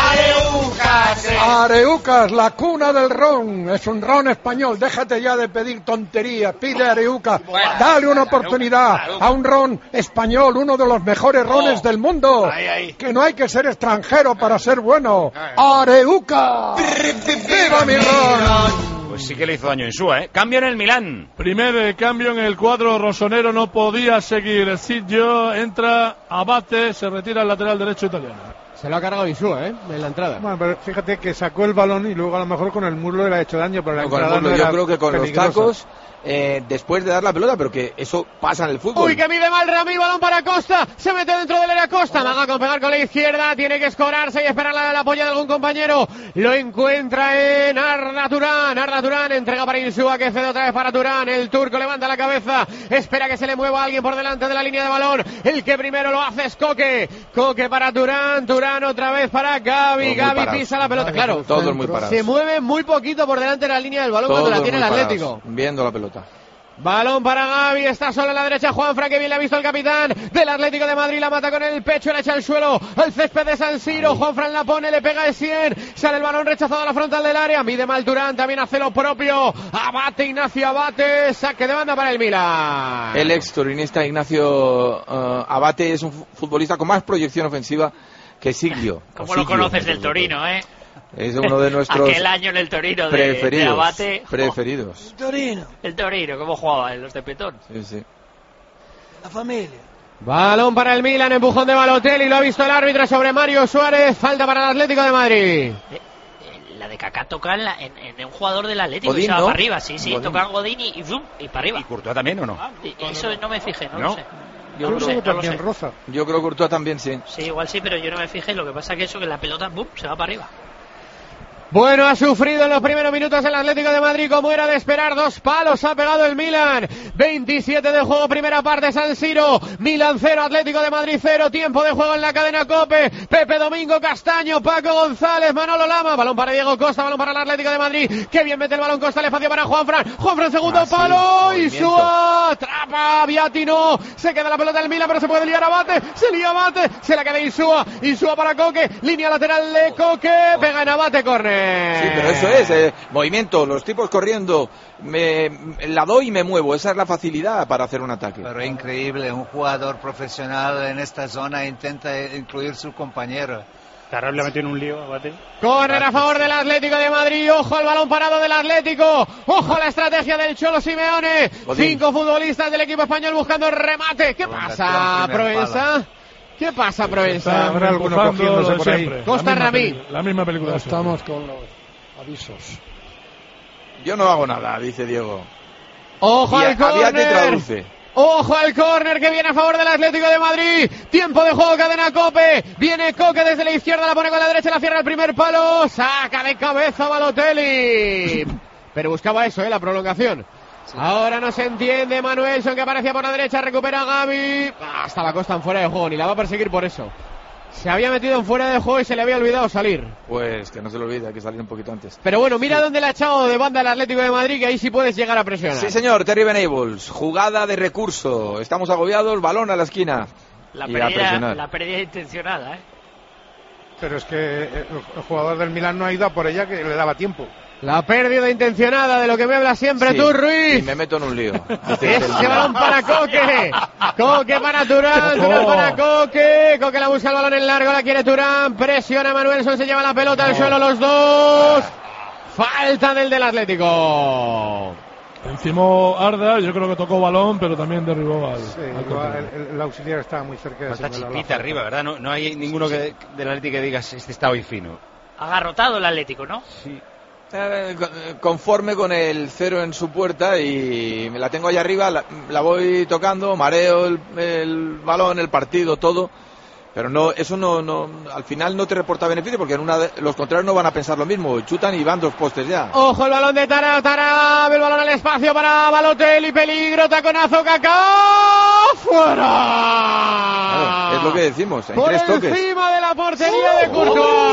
Areucas, Areucas, la cuna del ron. Es un ron español. Déjate ya de pedir tonterías. Pide Areucas. Dale una oportunidad a un ron español, uno de los mejores rones del mundo. Que no hay que ser extranjero para ser bueno. Areucas. ¡Viva mi ron! Pues sí que le hizo daño Insúa, Cambio en el Milán. Primer cambio en el cuadro rosonero, no podía seguir el sitio. Entra Abate, se retira el lateral derecho italiano. Se lo ha cargado Insúa, en la entrada. Bueno, pero fíjate que sacó el balón y luego a lo mejor con el muslo le ha hecho daño, pero la entrada no yo era creo que con peligrosa. los tacos, después de dar la pelota, pero que eso pasa en el fútbol. Uy, que mide mal Rami, balón para Costa, se mete dentro del área Costa, Maga con pegar con la izquierda, tiene que escorarse y esperar el apoyo de algún compañero, lo encuentra en Arda Turán, entrega para Insúa que cede otra vez para Turán, el turco levanta la cabeza, espera que se le mueva alguien por delante de la línea de balón, el que primero lo hace es Coque para Turán otra vez para Gavi pisa la pelota, claro, todos muy parados. Se mueve muy poquito por delante de la línea del balón cuando la tiene el Atlético. Viendo la pelota. Balón para Gavi, está solo a la derecha Juanfran, que bien le ha visto el capitán del Atlético de Madrid, la mata con el pecho, la echa al suelo, al césped de San Siro, Juanfran la pone, le pega Essien, sale el balón rechazado a la frontal del área, mide mal Durán, también hace lo propio, Ignacio Abate, saque de banda para el Milan. El ex turinista Ignacio Abate es un futbolista con más proyección ofensiva que Siglio. ¿Cómo lo conoces del Torino, Es uno de nuestros aquel año en el Torino de Abate. Preferidos. El Torino, ¿cómo jugaba en los de Petón? Sí. La familia. Balón para el Milan, empujón de Balotelli, lo ha visto el árbitro sobre Mario Suárez, falta para el Atlético de Madrid. La de Kaká toca en un jugador del Atlético Godín, y se va ¿no? para arriba, sí, toca en Godín y para arriba. ¿Y Courtois también o no? Eso no me fijé, no lo sé. Yo creo que también roza. Yo creo que Courtois también, sí. Sí, igual sí, pero yo no me fijé. Lo que pasa es que eso, que la pelota se va para arriba. Bueno, ha sufrido en los primeros minutos el Atlético de Madrid, como era de esperar, 2 palos ha pegado el Milan, 27 de juego, primera parte, San Siro, Milan 0, Atlético de Madrid 0, tiempo de juego en la cadena COPE, Pepe Domingo Castaño, Paco González, Manolo Lama, balón para Diego Costa, balón para el Atlético de Madrid, que bien mete el balón Costa, el espacio para Juanfran segundo palo, y Insúa, atrapa, Viati no, se queda la pelota del Milan, pero se puede liar Abate, se la queda Insúa para Coque, línea lateral de Coque, pega en Abate, córner. Sí, pero eso es, movimiento, los tipos corriendo, la doy y me muevo, esa es la facilidad para hacer un ataque. Pero increíble, un jugador profesional en esta zona intenta incluir su compañero. Tarrab le metió en un lío, Abate. Córner a favor del Atlético de Madrid, ojo al balón parado del Atlético, ojo a la estrategia del Cholo Simeone, 5 futbolistas del equipo español buscando el remate. ¿Qué pasa, Provenza? ¿Qué pasa, Provenza? Habrá alguno cogiéndose por ahí. Costa Ramí. La misma película. Estamos con los avisos. Yo no hago nada, dice Diego. Ojo al córner. Traduce. Ojo al córner que viene a favor del Atlético de Madrid. Tiempo de juego, cadena COPE. Viene Coque desde la izquierda, la pone con la derecha, la cierra el primer palo. Saca de cabeza Balotelli. Pero buscaba eso, la prolongación. Sí. Ahora no se entiende, Manuelson que aparecía por la derecha, recupera a Gavi. Hasta la Costa en fuera de juego, ni la va a perseguir por eso. Se había metido en fuera de juego y se le había olvidado salir. Pues que no se le olvide, hay que salir un poquito antes. Pero bueno, mira dónde le ha echado de banda el Atlético de Madrid, que ahí sí puedes llegar a presionar. Sí, señor, Terry Venables, jugada de recurso. Estamos agobiados, balón a la esquina. La pérdida intencionada, ¿eh? Pero es que el jugador del Milán no ha ido a por ella, que le daba tiempo. La pérdida intencionada de lo que me hablas siempre tú, Ruiz. Y me meto en un lío. Ese balón para Coque. Coque para Turán. Turán para Coque. Coque la busca el balón en largo. La quiere Turán. Presiona Manuelson. Se lleva la pelota al suelo los dos. Falta del Atlético. Encima Arda, yo creo que tocó balón, pero también derribó al el auxiliar estaba muy cerca de falta chipita arriba, ¿verdad? No hay ninguno del Atlético que digas, este está hoy fino. Agarrotado el Atlético, ¿no? Sí. Conforme con el 0 en su puerta y me la tengo allá arriba, la voy tocando, mareo el balón, el partido, todo, pero no, eso no al final no te reporta beneficio porque los contrarios no van a pensar lo mismo, chutan y van 2 postes ya. Ojo el balón de Tarab, el balón al espacio para Balotelli, peligro, taconazo, Kaká, fuera. Claro, es lo que decimos, en por 3 toques. Encima de la portería de Courtois.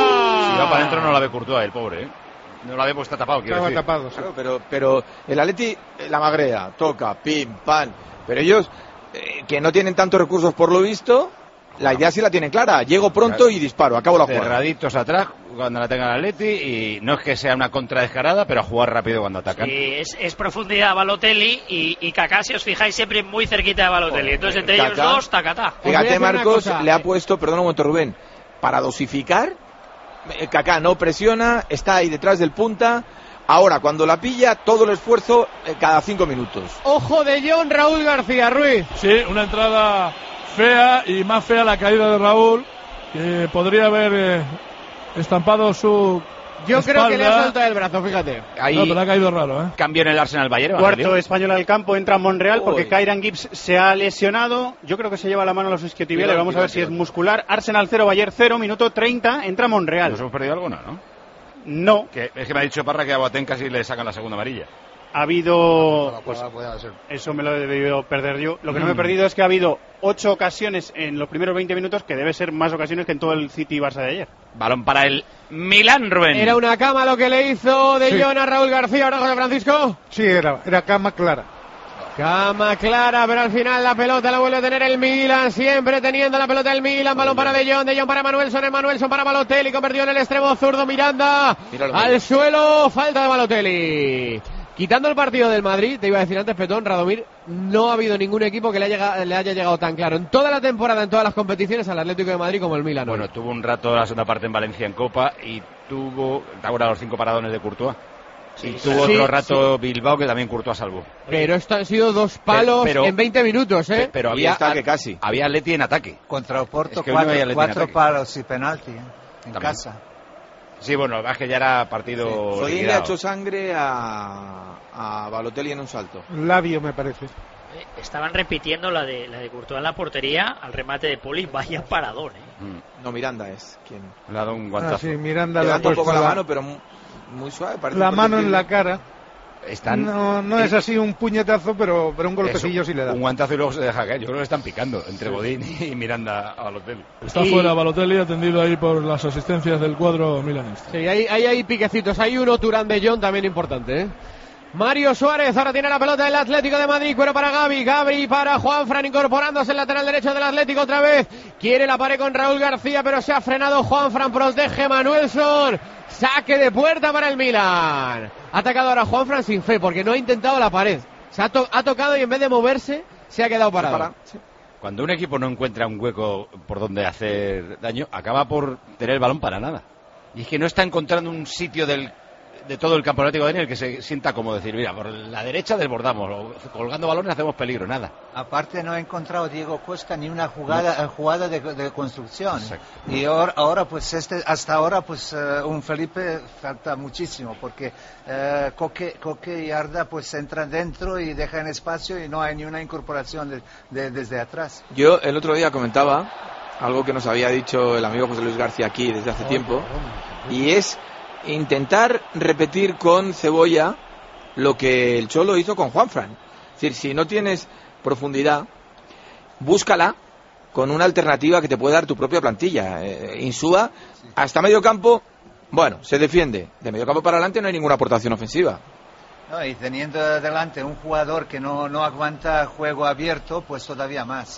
Si va para adentro no la ve Courtois, el pobre, ¿eh? No la ve, pues está tapado, quiero decir. Tapado, sí. Claro, pero el Atleti la magrea, toca, pim, pam. Pero ellos, que no tienen tantos recursos por lo visto, la idea sí la tienen clara. Llego pronto y disparo, acabo la jugada. Cerraditos atrás cuando la tenga el Atleti y no es que sea una contra descarada, pero a jugar rápido cuando atacan. Sí, es profundidad Balotelli y Kaká, si os fijáis, siempre muy cerquita de Balotelli. Entonces entre ellos dos, tacatá. Fíjate, Marcos, le ha puesto, perdona un momento, Rubén, para dosificar. Kaká no presiona, está ahí detrás del punta. Ahora, cuando la pilla, todo el esfuerzo cada 5 minutos. Ojo de John, Raúl García Ruiz. Sí, una entrada fea y más fea la caída de Raúl, que podría haber estampado su Yo espalda. creo que le ha soltado el brazo, fíjate. Ahí no, pero ha caído raro, ¿eh? Cambio en el Arsenal Bayern. Cuarto español al campo, entra Monreal porque Kieran Gibbs se ha lesionado. Yo creo que se lleva la mano a los isquiotibiales. Vamos a ver si es muscular. Arsenal 0, Bayern 0, minuto 30, entra Monreal. ¿Nos hemos perdido alguna, no? No. Es que me ha dicho Parra que a Boateng casi le sacan la segunda amarilla. Ha habido... Pues, eso me lo he debido perder yo. Lo que no me he perdido es que ha habido 8 ocasiones en los primeros 20 minutos, que debe ser más ocasiones que en todo el City y Barça de ayer. Balón para el Milán, Rubén. Era una cama lo que le hizo de John a Raúl García. Ahora José Francisco. Sí, era cama clara. Cama clara, pero al final la pelota la vuelve a tener el Milan, siempre teniendo la pelota el Milan, balón para De Jong para Manuelson para Balotelli, convertido en el extremo zurdo, Miranda al suelo, falta de Balotelli. Quitando el partido del Madrid, te iba a decir antes, Petón, Radomir, no ha habido ningún equipo que le haya llegado tan claro en toda la temporada, en todas las competiciones, al Atlético de Madrid como el Milan. Bueno, tuvo un rato la segunda parte en Valencia en Copa y tuvo, ahora los 5 paradones de Courtois. Y tuvo otro rato Bilbao que también Courtois salvó. Pero esto han sido 2 palos en 20 minutos, ¿eh? Pero había casi. Había Atleti en ataque. Contra Oporto, 4 palos y penalti en casa. Sí, bueno, es que ya era partido. Godín le ha hecho sangre a Balotelli en un salto. Labio, me parece. Estaban repitiendo la de Courtois en la portería al remate de Poli. Vaya paradón, No, Miranda es quien le ha dado un guantazo. Sí, Miranda le ha dado un poco la mano, pero muy suave. La mano en la cara. No es así un puñetazo, pero un golpecillo sí le da. Un guantazo y luego se deja caer. Yo creo que están picando entre Godín y Miranda a Balotelli. Está fuera Balotelli, atendido ahí por las asistencias del cuadro milanista. Sí, hay piquecitos. Hay uno, Turán de Jong, también importante, ¿eh? Mario Suárez, ahora tiene la pelota del Atlético de Madrid, cuero para Gavi para Juanfran, incorporándose el lateral derecho del Atlético otra vez, quiere la pared con Raúl García, pero se ha frenado Juanfran, protege Manuelson, saque de puerta para el Milan. Ha atacado ahora Juanfran sin fe, porque no ha intentado la pared, ha tocado y en vez de moverse, se ha quedado parado. Cuando un equipo no encuentra un hueco por donde hacer daño, acaba por tener el balón para nada. Y es que no está encontrando un sitio de todo el campo atlético en el que se sienta como decir, mira, por la derecha desbordamos, o colgando balones hacemos peligro, nada. Aparte no ha encontrado Diego Costa ni una jugada de construcción. Exacto. Y ahora pues hasta ahora pues un Felipe falta muchísimo, porque Coque y Arda pues entran dentro y dejan espacio y no hay ni una incorporación desde atrás. Yo el otro día comentaba algo que nos había dicho el amigo José Luis García aquí desde hace tiempo, y es intentar repetir con Cebolla lo que el Cholo hizo con Juanfran. Es decir, si no tienes profundidad, búscala con una alternativa que te puede dar tu propia plantilla. Insúa, hasta medio campo, bueno, se defiende. De medio campo para adelante no hay ninguna aportación ofensiva. No, y teniendo delante un jugador que no aguanta juego abierto, pues todavía más.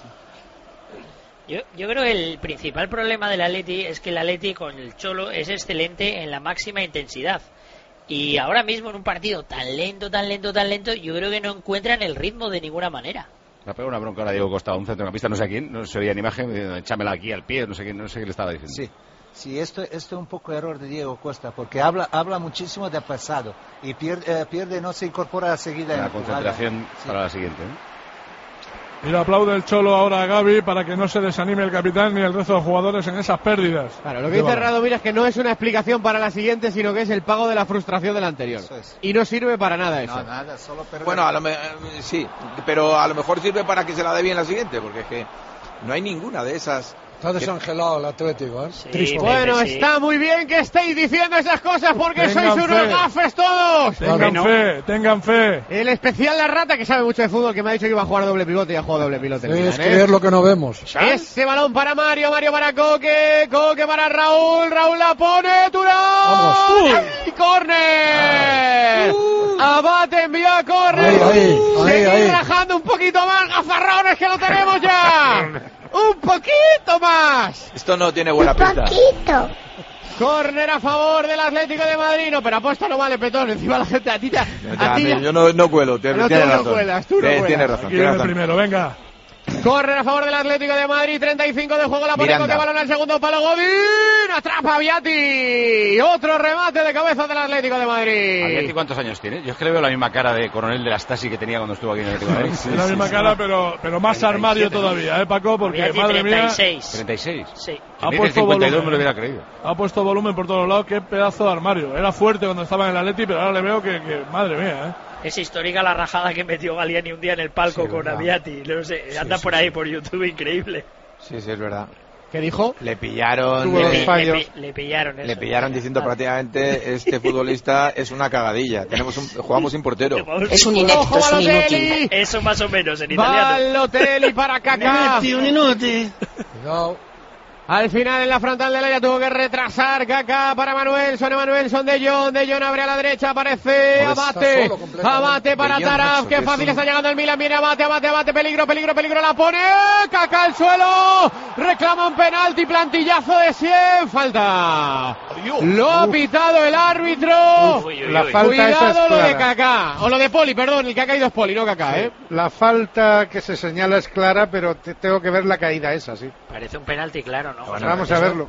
Yo creo que el principal problema del Atleti es que el Atleti con el Cholo es excelente en la máxima intensidad. Y ahora mismo en un partido tan lento, yo creo que no encuentran el ritmo de ninguna manera. Me ha pegado una bronca ahora Diego Costa, un centrocampista, no sé a quién, no se veía en imagen, échamela aquí al pie, no sé qué le estaba diciendo. Sí, esto es un poco error de Diego Costa, porque habla muchísimo del pasado y pierde, no se incorpora a seguida. La concentración para la siguiente, Y le aplaude el Cholo ahora a Gavi para que no se desanime el capitán ni el resto de jugadores en esas pérdidas. Claro, lo que dice Radomir es que no es una explicación para la siguiente, sino que es el pago de la frustración de la anterior. Y no sirve para nada eso. No, nada, solo perder. Bueno, sí, pero a lo mejor sirve para que se la dé bien la siguiente, porque es que no hay ninguna de esas. Está desangelado el Atlético, ¿eh? Sí, bueno, está muy bien que estéis diciendo esas cosas porque sois unos gafes todos. Tengan fe. El especial La Rata, que sabe mucho de fútbol, que me ha dicho que iba a jugar doble pivote y ha jugado doble pivote. Es creer lo que no vemos. Ese balón para Mario para Coque para Raúl la pone, Turán. ¡Y córner! Abate envió a córner. Seguid rajando un poquito más, gafarrones, que lo tenemos ya. ¡Un poquito más! Esto no tiene buena pinta. Poquito. Córner a favor del Atlético de Madrid. No, pero apuesta no vale, Petón. Encima la gente a ti. Yo no cuelo. Tienes razón. Tienes razón. Aquí viene primero, venga. Córner a favor del Atlético de Madrid, 35 de juego, la pone Coque, balón al segundo palo, Godín, atrapa a Viati, otro remate de cabeza del Atlético de Madrid. ¿Viati cuántos años tiene? Yo es que le veo la misma cara de coronel de la Stasi que tenía cuando estuvo aquí en el Atlético de Madrid. La misma cara, pero más armario todavía, Paco, porque Viati, madre 36. mía. 36. Sí. Ha puesto 52 volumen, me lo hubiera creído. Ha puesto volumen por todos lados, qué pedazo de armario. Era fuerte cuando estaba en el Atleti, pero ahora le veo que madre mía, Es histórica la rajada que metió Galliani un día en el palco con Aviati. No sé, anda por ahí, por YouTube, increíble. Sí, es verdad. ¿Qué dijo? Le pillaron. Le pillaron. Le pillaron diciendo prácticamente este futbolista es una cagadilla. Jugamos sin portero. Es un inepto, es un inútil. Eso más o menos en italiano. Balotelli para Kaká. Un inútil. Cuidado. Al final en la frontal del área tuvo que retrasar Kaká para Manuel Son de Jong abre a la derecha, aparece Abate para Taraf, qué fácil está llegando el Milan, viene Abate, peligro, la pone Kaká al suelo, reclama un penalti, plantillazo de 100, falta, lo ha pitado el árbitro. La falta cuidado lo de Kaká, o lo de Poli, perdón, el que ha caído es Poli, no Kaká, La falta que se señala es clara, pero tengo que ver la caída esa, sí. Parece un penalti claro, ¿no? Bueno, vamos a verlo.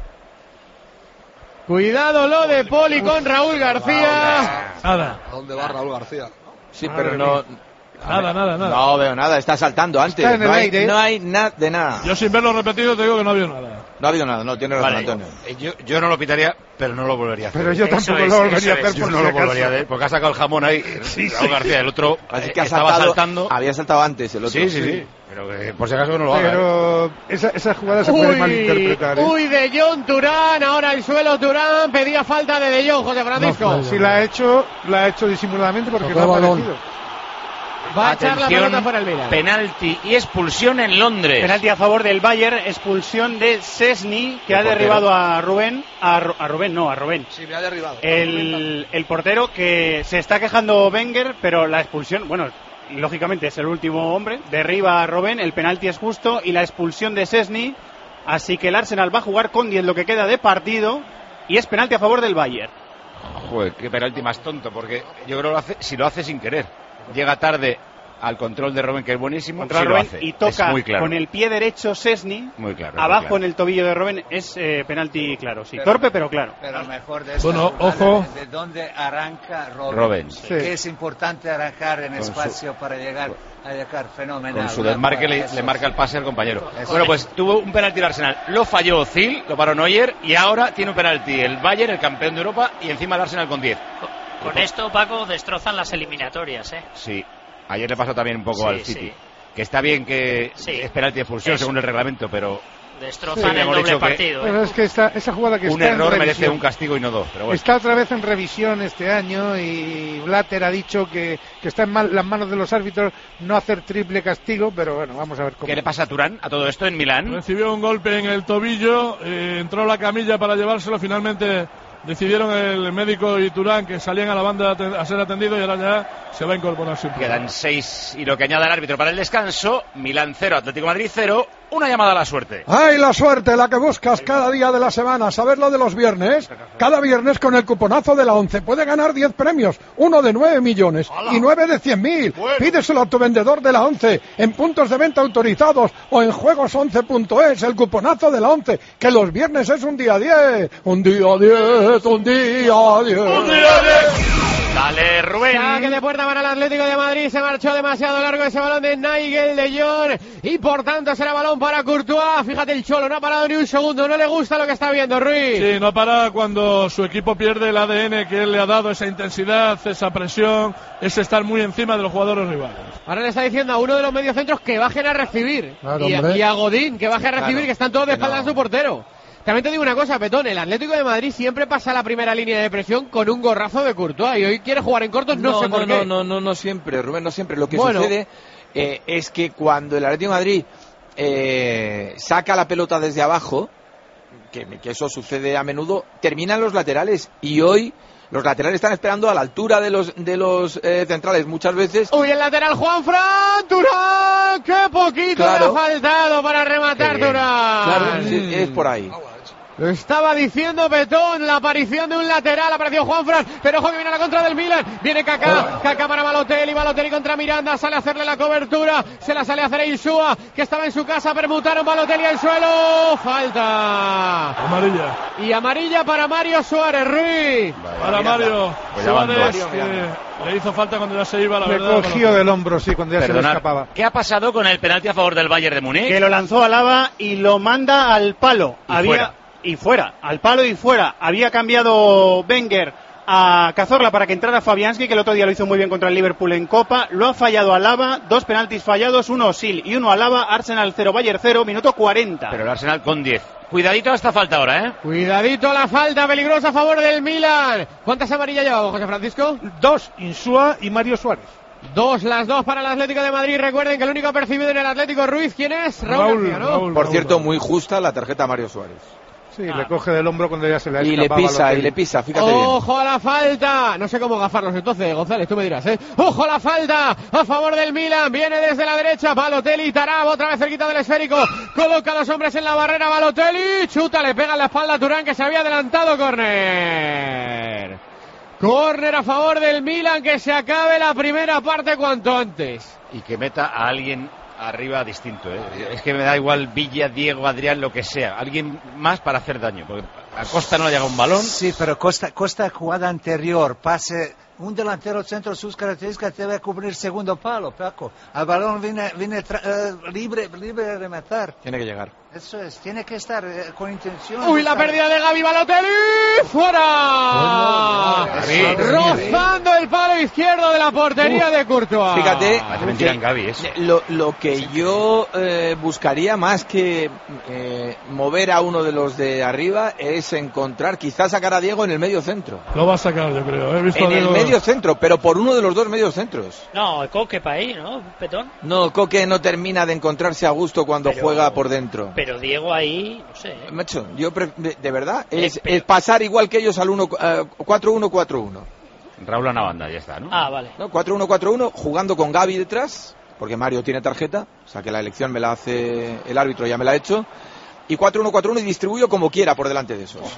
Cuidado lo de Poli con Raúl García. Nada. ¿A dónde va Raúl García? Sí, pero no. Nada. No veo nada, está saltando antes. Está en el aire. No hay nada de nada. Yo sin verlo repetido te digo que no ha habido nada. No ha habido nada, no, tiene razón, Antonio. Yo no lo pitaría, pero no lo volvería a hacer. Pero yo tampoco lo volvería a hacer. Yo no lo volvería a hacer, porque ha sacado el jamón ahí. Raúl García, el otro Así que estaba saltando. Había saltado antes el otro. Sí. Pero por si acaso no lo haga. Pero esa jugada se puede malinterpretar. De Jong Turán, ahora el suelo Turán, pedía falta de Jong, José Francisco. Si la ha hecho disimuladamente porque no ha aparecido. Va a echar la pelota por el Milan. Penalti y expulsión en Londres. Penalti a favor del Bayern, expulsión de Szczesny, que ha derribado a Rubén. A Robben. Sí, me ha derribado. El portero, que se está quejando Wenger, pero la expulsión, bueno, lógicamente es el último hombre, derriba a Robben, el penalti es justo y la expulsión de Szczesny, así que el Arsenal va a jugar con 10 lo que queda de partido y es penalti a favor del Bayern. Joder, qué penalti más tonto, porque yo creo que si lo hace sin querer. Llega tarde al control de Robben, que es buenísimo, contra Robben, y toca claro. Con el pie derecho Szczesny, muy claro, abajo en el tobillo de Robben, es penalti claro, sí, torpe pero claro. Pero mejor de esto, ojo. ¿De dónde arranca Robben? Sí. Que es importante arrancar en espacio para llegar fenomenal. Con su desmarque le marca el pase al compañero. Bueno, pues tuvo un penalti el Arsenal, lo falló Özil, lo paró Neuer y ahora tiene un penalti el Bayern, el campeón de Europa, y encima el Arsenal con 10. Con esto, Paco, destrozan las eliminatorias, Sí, ayer le pasó también un poco al City. Que está bien que es penalti de expulsión según el reglamento, pero Destrozan el doble partido. Pero es que esa jugada que un está error en merece un castigo y no dos. Pero bueno. Está otra vez en revisión este año y Blatter ha dicho que está en las manos de los árbitros no hacer triple castigo, pero bueno, vamos a ver cómo. ¿Qué le pasa a Turán a todo esto en Milán? Recibió un golpe en el tobillo, entró a la camilla para llevárselo, finalmente decidieron el médico y Turán que salían a la banda a ser atendidos y ahora ya se va a incorporar siempre. Quedan 6 y lo que añade el árbitro para el descanso. Milán 0, Atlético de Madrid 0. Una llamada a la suerte. ¡Ay, la suerte! La que buscas cada día de la semana. ¿Sabes lo de los viernes? Cada viernes con el cuponazo de la 11 puede ganar 10 premios. Uno de 9 millones y 9 de 100.000. Bueno. Pídeselo a tu vendedor de la 11 en puntos de venta autorizados o en juegos11.es. El cuponazo de la 11, que los viernes es un día 10. Un día 10, un día 10. Un día 10. Dale, Rubén. Saque de puerta para el Atlético de Madrid. Se marchó demasiado largo ese balón de Nigel de Jong y por tanto será balón para Courtois. Fíjate, el Cholo no ha parado ni un segundo. No le gusta lo que está viendo, Ruiz. Sí, no para cuando su equipo pierde el ADN que él le ha dado, esa intensidad, esa presión, ese estar muy encima de los jugadores rivales. Ahora le está diciendo a uno de los mediocentros que bajen a recibir. Claro, y a Godín que baje a recibir, que están todos de espaldas no. a su portero. También te digo una cosa, Petón, el Atlético de Madrid siempre pasa la primera línea de presión con un gorrazo de Courtois y hoy quiere jugar en cortos, no sé por qué. No siempre, Rubén, no siempre. Lo que sucede es que cuando el Atlético de Madrid saca la pelota desde abajo, que eso sucede a menudo, terminan los laterales y hoy los laterales están esperando a la altura de los centrales muchas veces. Uy, el lateral Juanfran, Turán, qué poquito le ha faltado para rematar Turán. Claro, es por ahí. Lo estaba diciendo Petón, la aparición de un lateral, apareció Juanfran, pero ojo que viene a la contra del Milan, viene Kaká, Kaká para Balotelli contra Miranda, sale a hacerle la cobertura, se la sale a hacer Insúa, que estaba en su casa, permutaron Balotelli al suelo, falta. Amarilla. Y amarilla para Mario Suárez, Ruiz. Para Mario Suárez, le hizo falta cuando ya se iba, la verdad. Le cogió del hombro, sí, cuando ya se le escapaba. ¿Qué ha pasado con el penalti a favor del Bayern de Múnich? Que lo lanzó a Alaba y lo manda al palo. Al palo y fuera. Había cambiado Wenger a Cazorla para que entrara Fabianski, que el otro día lo hizo muy bien contra el Liverpool en Copa. Lo ha fallado Alaba, 2 penaltis fallados, uno Özil y uno Alaba. Arsenal 0, Bayern 0, minuto 40. Pero el Arsenal con 10. Cuidadito a esta falta ahora, Cuidadito a la falta peligrosa a favor del Milan. ¿Cuántas amarillas llevamos, José Francisco? 2, Insúa y Mario Suárez. 2, las 2 para el Atlético de Madrid. Recuerden que el único percibido en el Atlético Ruiz, ¿quién es? Raúl García, ¿no? Por cierto, muy justa la tarjeta a Mario Suárez. Sí, le coge del hombro cuando ya se le ha escapado. Y le pisa, fíjate bien. ¡Ojo a la falta! No sé cómo gafarlos entonces, González, tú me dirás, ¡Ojo a la falta! A favor del Milan, viene desde la derecha, Balotelli, Tarab, otra vez cerquita del esférico, coloca a los hombres en la barrera, Balotelli, chuta, le pega en la espalda a Turán, que se había adelantado, córner. Córner a favor del Milan, que se acabe la primera parte cuanto antes. Y que meta a alguien arriba distinto, Es que me da igual Villa, Diego, Adrián, lo que sea. Alguien más para hacer daño. Porque a Costa no le llega un balón. Sí, pero Costa jugada anterior, pase. Un delantero centro, sus características debe cubrir segundo palo, Paco. Al balón viene libre de rematar. Tiene que llegar. Eso es, tiene que estar con intención. ¡Uy, la pérdida de Gavi, Balotelli! ¡Fuera! Rozando el palo izquierdo de la portería de Courtois. Fíjate, Gavi, lo que yo buscaría más que mover a uno de los de arriba es encontrar, quizás sacar a Diego en el medio centro. Lo va a sacar, yo creo. He visto en el medio centro, pero por uno de los dos medios centros. No, Coque para ahí, ¿no? Petón. No, Coque no termina de encontrarse a gusto cuando juega por dentro. Pero Diego ahí, no sé. Macho, yo de verdad, es pasar igual que ellos al 4-1-4-1. Raúl a una banda, ya está, ¿no? Ah, vale. No, 4-1-4-1, jugando con Gavi detrás, porque Mario tiene tarjeta, o sea que la elección me la hace el árbitro, ya me la ha hecho. Y 4-1-4-1 y distribuyo como quiera por delante de esos.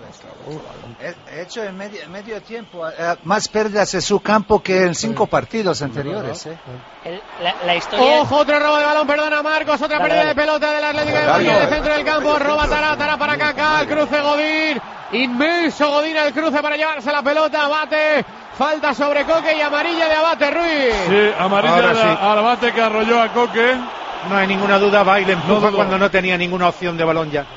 He hecho en medio tiempo más pérdidas en su campo que en 5 partidos anteriores. La historia... ¡Ojo! Otro robo de balón, perdona Marcos, otra pérdida de pelota del Atlético de Madrid en el centro del campo, roba Tará para Kaká, el cruce Godín, inmenso Godín al cruce para llevarse la pelota, Abate, falta sobre Coque y amarilla de Abate, Ruiz. Sí, amarilla de Abate que arrolló a Coque. No hay ninguna duda, va y le empuja cuando no tenía ninguna opción de balón ya.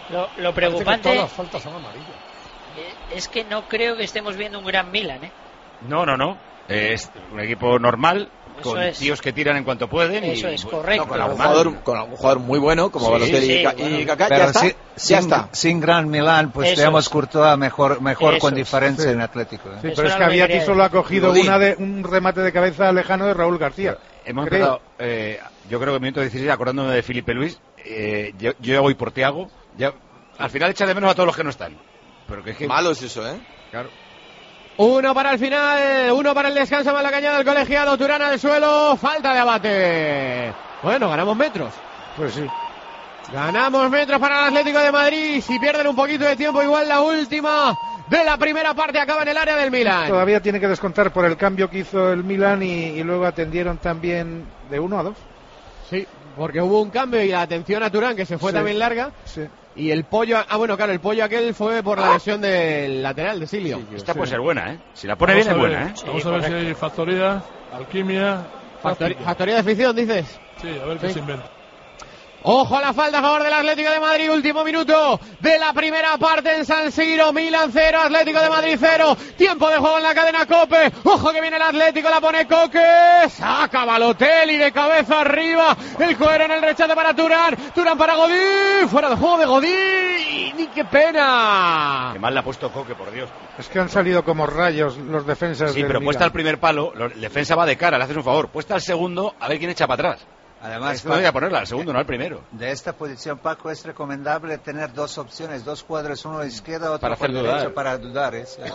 Lo preocupante todas las faltas son amarillas. Es que no creo que estemos viendo un gran Milan, No. Es un equipo normal, con tíos que tiran en cuanto pueden. Eso es correcto. Con algún jugador muy bueno, como Balotelli y Kaká, ya está. Sin Gran Milán, pues tenemos Courtois mejor con diferencia en Atlético. Sí, pero es que Aviati solo ha cogido un remate de cabeza lejano de Raúl García. Hemos empezado, yo creo que en el minuto 16, acordándome de Felipe Luis, yo ya voy por Thiago. Al final echa de menos a todos los que no están. Pero que es que... Malo es eso, ¿eh? Claro. Uno para el final, uno para el descanso, más la cañada del colegiado, Turán al suelo, falta de Abate. Bueno, ganamos metros. Pues sí. Ganamos metros para el Atlético de Madrid. Si pierden un poquito de tiempo, igual la última de la primera parte acaba en el área del Milan. Todavía tiene que descontar por el cambio que hizo el Milan y luego atendieron también de 1 a 2. Sí, porque hubo un cambio y la atención a Turán, que se fue también larga. Sí. Y el pollo, el pollo aquel fue por la lesión del lateral de Silio. Sí, esta puede ser buena, ¿eh? Si la pone bien es buena, ¿eh? Vamos a ver si hay factoría, alquimia. Factoría de ficción, dices. Sí, a ver qué se inventa. Ojo a la falta a favor del Atlético de Madrid, último minuto de la primera parte en San Siro, Milan 0, Atlético de Madrid 0, tiempo de juego en la cadena COPE, ojo que viene el Atlético, la pone Coque, saca Balotelli de cabeza arriba, el cuero en el rechace para Turán para Godín, fuera de juego de Godín, qué pena. Qué mal le ha puesto Coque, por Dios. Es que han salido como rayos los defensas. Sí, pero puesta al primer palo, el defensa va de cara, le haces un favor, puesta al segundo, a ver quién echa para atrás. Además, no voy a ponerla al segundo, no al primero. De esta posición, Paco, es recomendable tener dos opciones, dos cuadros, uno a la izquierda, otro para por hacer derecha, dudar. para dudar.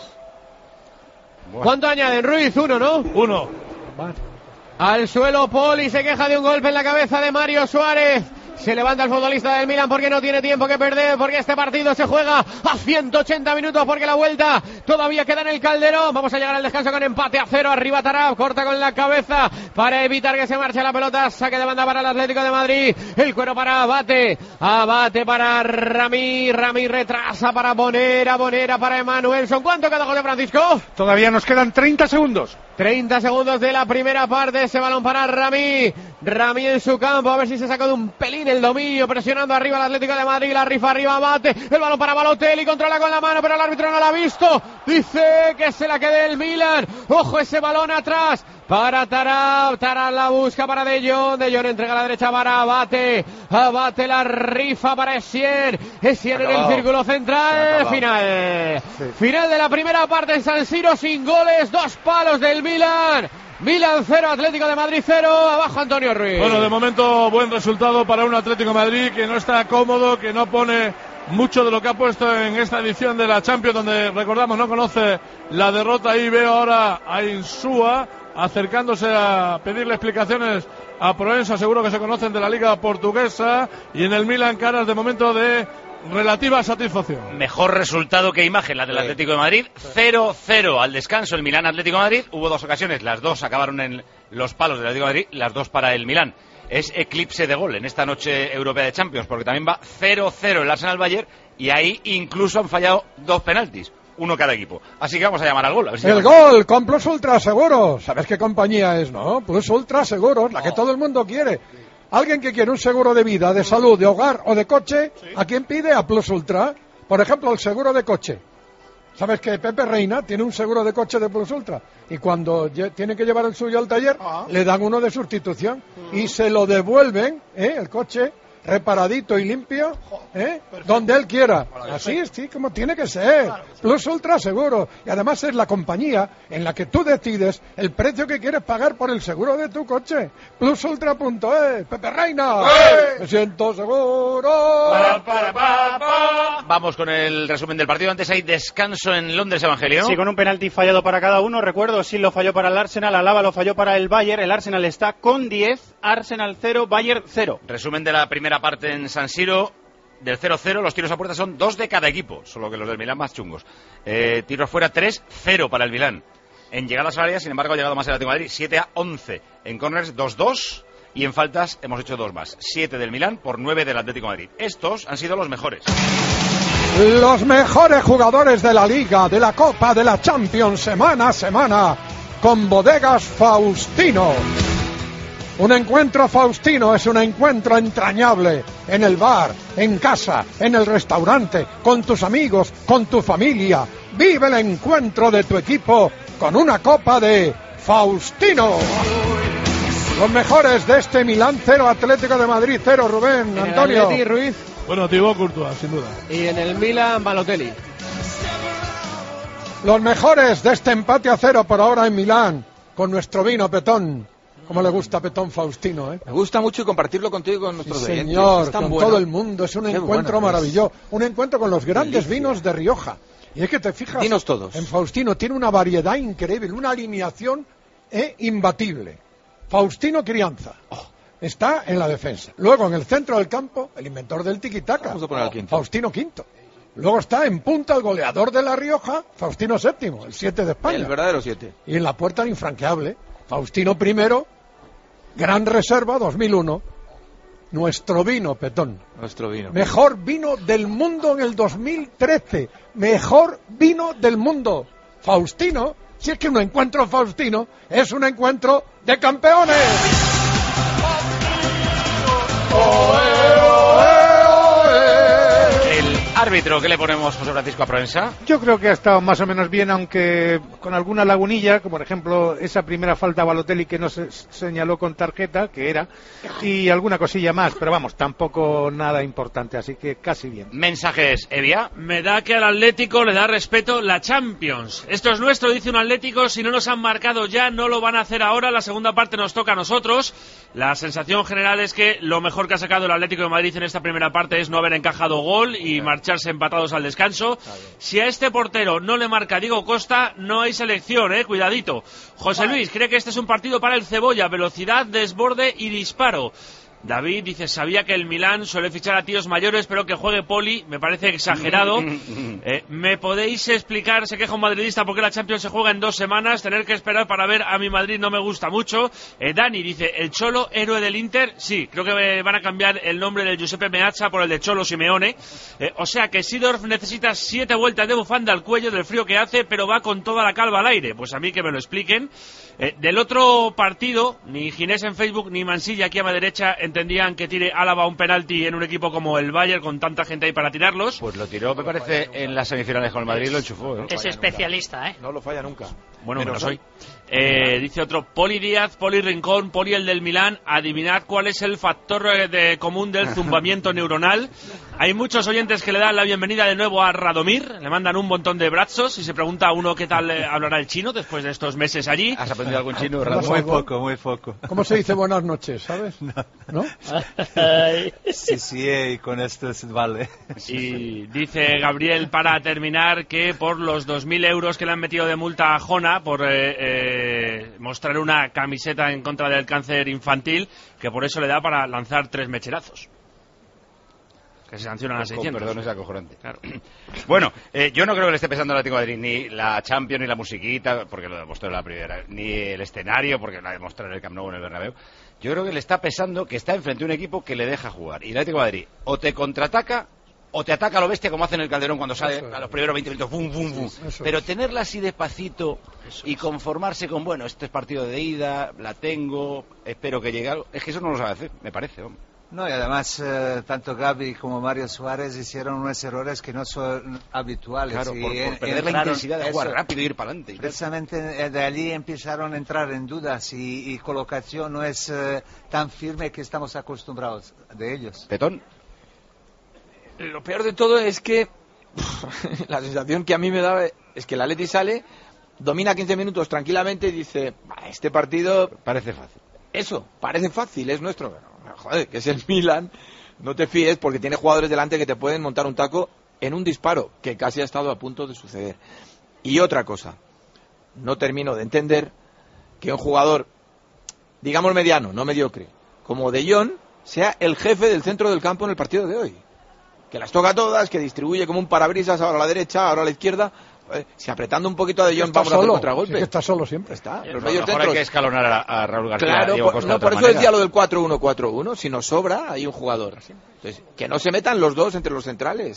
Bueno. ¿Cuánto añaden, Ruiz? 1, ¿no? 1. Vale. Al suelo Poli, se queja de un golpe en la cabeza de Mario Suárez. Se levanta el futbolista del Milan porque no tiene tiempo que perder, porque este partido se juega a 180 minutos, porque la vuelta todavía queda en el Calderón. Vamos a llegar al descanso con empate a 0. Arriba Tarab, corta con la cabeza para evitar que se marche la pelota. Saque de banda para el Atlético de Madrid. El cuero para Abate. Abate para Rami. Rami retrasa para Bonera. Bonera para Emanuelson. ¿Cuánto queda, José Francisco? Todavía nos quedan 30 segundos. 30 segundos de la primera parte. Ese balón para Rami. Rami en su campo. A ver si se saca de un pelín el dominio. Presionando arriba al Atlético de Madrid. La rifa arriba Abate. El balón para Balotelli. Controla con la mano, pero el árbitro no la ha visto. Dice que se la quede el Milan. Ojo ese balón atrás para Tarab. Tarab la busca para De Jong. De Jong entrega a la derecha para Abate. Abate la rifa para Essien. Essien en el círculo central. Final. Sí. Final de la primera parte en San Siro sin goles. 2 palos del Milan. Milan 0, Atlético de Madrid 0. Abajo Antonio Ruiz. Bueno, de momento buen resultado para un Atlético de Madrid que no está cómodo, que no pone mucho de lo que ha puesto en esta edición de la Champions, donde recordamos no conoce la derrota. Y veo ahora a Insúa acercándose a pedirle explicaciones a Proensa, seguro que se conocen de la Liga Portuguesa, y en el Milan caras de momento de relativa satisfacción. Mejor resultado que imagen la del Atlético de Madrid. 0-0 al descanso el Milán Atlético de Madrid. Hubo 2 ocasiones, las 2 acabaron en los palos del Atlético de Madrid, las 2 para el Milán. Es eclipse de gol en esta noche europea de Champions, porque también va 0-0 el Arsenal Bayern, y ahí incluso han fallado 2 penaltis, uno cada equipo. Así que vamos a llamar al gol. A ver si el gol con Plus Ultra Seguros. ¿Sabes qué compañía es, no? Plus Ultra Seguros, la que todo el mundo quiere. Alguien que quiere un seguro de vida, de salud, de hogar o de coche, ¿a quién pide? A Plus Ultra. Por ejemplo, el seguro de coche. ¿Sabes que Pepe Reina tiene un seguro de coche de Plus Ultra? Y cuando tiene que llevar el suyo al taller, le dan uno de sustitución y se lo devuelven, el coche, reparadito y limpio, donde él quiera. Así es, sí, como tiene que ser. Plus Ultra Seguro. Y además es la compañía en la que tú decides el precio que quieres pagar por el seguro de tu coche. Plusultra.es. Pepe Reina. Me siento seguro. Vamos con el resumen del partido. Antes hay descanso en Londres, Evangelio. Sí, con un penalti fallado para cada uno. Recuerdo, sí lo falló para el Arsenal, Alaba lo falló para el Bayern. El Arsenal está con 10, Arsenal 0, Bayern 0. Resumen de la primera parte en San Siro. Del 0-0, los tiros a puerta son 2 de cada equipo, solo que los del Milán más chungos. Tiros fuera 3-0 para el Milán. En llegadas al área, sin embargo, ha llegado más el Atlético de Madrid, 7-11. En corners, 2-2. Y en faltas hemos hecho 2 más. 7 del Milán por 9 del Atlético de Madrid. Estos han sido los mejores. Los mejores jugadores de la Liga, de la Copa, de la Champions, semana a semana, con Bodegas Faustino. Un encuentro Faustino es un encuentro entrañable en el bar, en casa, en el restaurante, con tus amigos, con tu familia. Vive el encuentro de tu equipo con una copa de Faustino. Los mejores de este Milán 0, Atlético de Madrid 0, Rubén, Antonio. Atleti, Ruiz. Bueno, Thibaut Courtois, sin duda. Y en el Milan, Balotelli. Los mejores de este empate a 0 por ahora en Milán, con nuestro vino Petón. ¿Cómo le gusta a Petón Faustino, eh? Me gusta mucho y compartirlo contigo y con nuestros oyentes. Señor, con todo el mundo. Es un encuentro maravilloso. Un encuentro con los grandes vinos de Rioja. Y es que te fijas, dinos todos. En Faustino tiene una variedad increíble, una alineación imbatible. Faustino Crianza. Está en la defensa. Luego en el centro del campo, el inventor del tiki-taka. Vamos a poner al quinto. Faustino Quinto. Luego está en punta el goleador de La Rioja, Faustino VII, el 7 de España. El verdadero 7. Y en la puerta el infranqueable, Faustino I, gran reserva 2001. Nuestro vino, Petón. Nuestro vino. Mejor vino del mundo en el 2013. Mejor vino del mundo. Faustino, si es que un encuentro Faustino es un encuentro de campeones. Árbitro, ¿qué le ponemos, José Francisco, a Proensa? Yo creo que ha estado más o menos bien, aunque con alguna lagunilla, como por ejemplo esa primera falta a Balotelli que no se señaló con tarjeta, que era, y alguna cosilla más, pero vamos, tampoco nada importante, así que casi bien. Mensajes, Evia. Me da que al Atlético le da respeto la Champions. Esto es nuestro, dice un Atlético, si no nos han marcado ya, no lo van a hacer ahora, la segunda parte nos toca a nosotros. La sensación general es que lo mejor que ha sacado el Atlético de Madrid en esta primera parte es no haber encajado gol y marcharse empatados al descanso. Si a este portero no le marca Diego Costa, no hay selección, cuidadito. José Luis cree que este es un partido para el Cebolla, velocidad, desborde y disparo. David dice, sabía que el Milán suele fichar a tíos mayores, pero que juegue Poli me parece exagerado. ¿Me podéis explicar, se queja un madridista, por qué la Champions se juega en 2 semanas? Tener que esperar para ver a mi Madrid no me gusta mucho. Dani dice, ¿el Cholo, héroe del Inter? Sí, creo que van a cambiar el nombre del Giuseppe Meazza por el de Cholo Simeone. O sea que Seedorf necesita 7 vueltas de bufanda al cuello del frío que hace, pero va con toda la calva al aire. Pues a mí que me lo expliquen. Del otro partido, ni Ginés en Facebook ni Mansilla aquí a mi derecha entendían que tire Álava un penalti en un equipo como el Bayern con tanta gente ahí para tirarlos. Pues lo tiró, me parece, en las semifinales con el Madrid y lo enchufó. Es especialista, No lo falla nunca. Bueno, me lo soy. Dice otro, Poli Díaz, Poli Rincón, Poli el del Milán. Adivinad cuál es el factor común del zumbamiento neuronal. Hay muchos oyentes que le dan la bienvenida de nuevo a Radomir, le mandan un montón de brazos y se pregunta a uno qué tal hablará el chino después de estos meses allí. ¿Has aprendido algún chino, Radomir? Muy poco. ¿Cómo se dice buenas noches, sabes? ¿No? Sí, con esto vale. Y dice Gabriel, para terminar, que por los 2.000 euros que le han metido de multa a Jona por mostrar una camiseta en contra del cáncer infantil, que por eso le da para lanzar 3 mecherazos. Que se sancionan a 600. Perdón, es acojonante. Claro. Bueno, yo no creo que le esté pesando al Atlético de Madrid ni la Champions, ni la musiquita, porque lo demostró en la primera, ni el escenario, porque la demostró en el Camp Nou, en el Bernabéu. Yo creo que le está pesando que está enfrente de un equipo que le deja jugar. Y el Atlético de Madrid o te contraataca o te ataca a lo bestia, como hace en el Calderón cuando sale a los primeros 20 minutos, bum, bum, bum. Pero tenerla así despacito y conformarse con, bueno, este es partido de ida, la tengo, espero que llegue algo, es que eso no lo sabe hacer, me parece, hombre. No, y además tanto Gavi como Mario Suárez hicieron unos errores que no son habituales. Claro, por perder la intensidad de jugar rápido y ir para adelante. Precisamente de allí empezaron a entrar en dudas y colocación no es tan firme que estamos acostumbrados de ellos. Petón. Lo peor de todo es que la sensación que a mí me da es que el Atleti sale, domina 15 minutos tranquilamente y dice, este partido parece fácil. Eso, parece fácil, es nuestro. Joder, que es el Milan, no te fíes porque tiene jugadores delante que te pueden montar un taco en un disparo, que casi ha estado a punto de suceder. Y otra cosa, no termino de entender que un jugador, digamos mediano, no mediocre, como De Jong, sea el jefe del centro del campo en el partido de hoy. Que las toca todas, que distribuye como un parabrisas ahora a la derecha, ahora a la izquierda. Si apretando un poquito a De Jong vamos a hacer contragolpe. Es que está solo siempre. Está. Los medios centros. Hay que escalonar a Raúl García. Claro, Diego Costa por eso decía lo del 4-1-4-1. Si nos sobra, hay un jugador. Entonces, que no se metan los dos entre los centrales.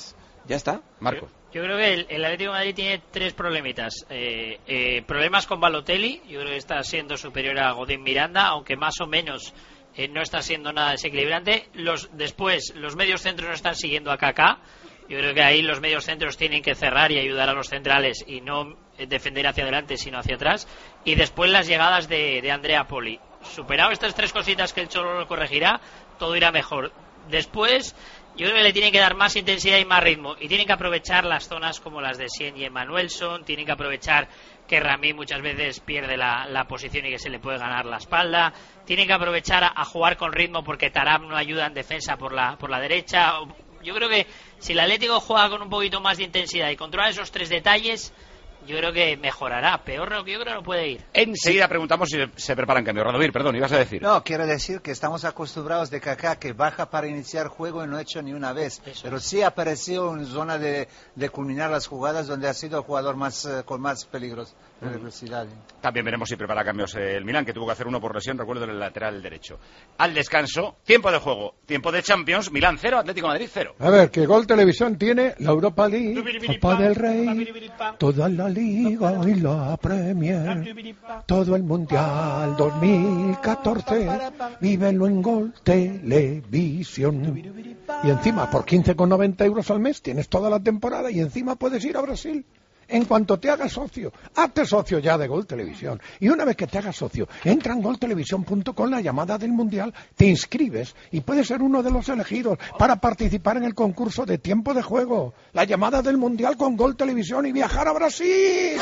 Ya está. Marcos. Yo creo que el Atlético de Madrid tiene 3 problemitas. Problemas con Balotelli, yo creo que está siendo superior a Godín Miranda, aunque más o menos no está siendo nada desequilibrante. Después, los medios centros no están siguiendo a Kaká. Yo creo que ahí los medios centros tienen que cerrar y ayudar a los centrales y no defender hacia adelante, sino hacia atrás. Y después las llegadas de Andrea Poli. Superado estas 3 cositas que el Cholo lo corregirá, todo irá mejor. Después, yo creo que le tienen que dar más intensidad y más ritmo. Y tienen que aprovechar las zonas como las de Sien y Emanuelson. Tienen que aprovechar que Rami muchas veces pierde la posición y que se le puede ganar la espalda. Tienen que aprovechar a jugar con ritmo porque Taram no ayuda en defensa por la derecha. Yo creo que si el Atlético juega con un poquito más de intensidad y controla esos 3 detalles, yo creo que mejorará. Peor yo creo que no puede ir. Enseguida preguntamos si se preparan cambios. Radomir, perdón, ibas a decir. No, quiero decir que estamos acostumbrados de Kaká, que baja para iniciar juego y no ha hecho ni una vez. Pero sí apareció en zona de culminar las jugadas donde ha sido el jugador con más peligrosidad. También veremos si prepara cambios el Milán, que tuvo que hacer uno por lesión, recuerdo, en el lateral derecho. Al descanso, tiempo de juego, tiempo de Champions, Milán 0, Atlético de Madrid 0. A ver, que Gol Televisión tiene la Europa League, Copa del Rey, toda la Liga y la Premier, todo el Mundial 2014, vívelo en Gol Televisión. Y encima, por 15,90 euros al mes, tienes toda la temporada y encima puedes ir a Brasil. En cuanto te hagas socio, hazte socio ya de Gol Televisión. Y una vez que te hagas socio, entra en goltelevisión.com, la llamada del Mundial, te inscribes y puedes ser uno de los elegidos para participar en el concurso de tiempo de juego. La llamada del Mundial con Gol Televisión y viajar a Brasil.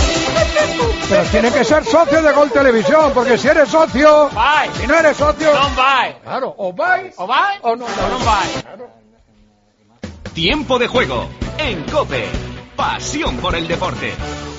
Pero tiene que ser socio de Gol Televisión, porque si eres socio, si no eres socio, no vai. Claro, o vais o no vai. Claro. Tiempo de juego en COPE. Pasión por el deporte.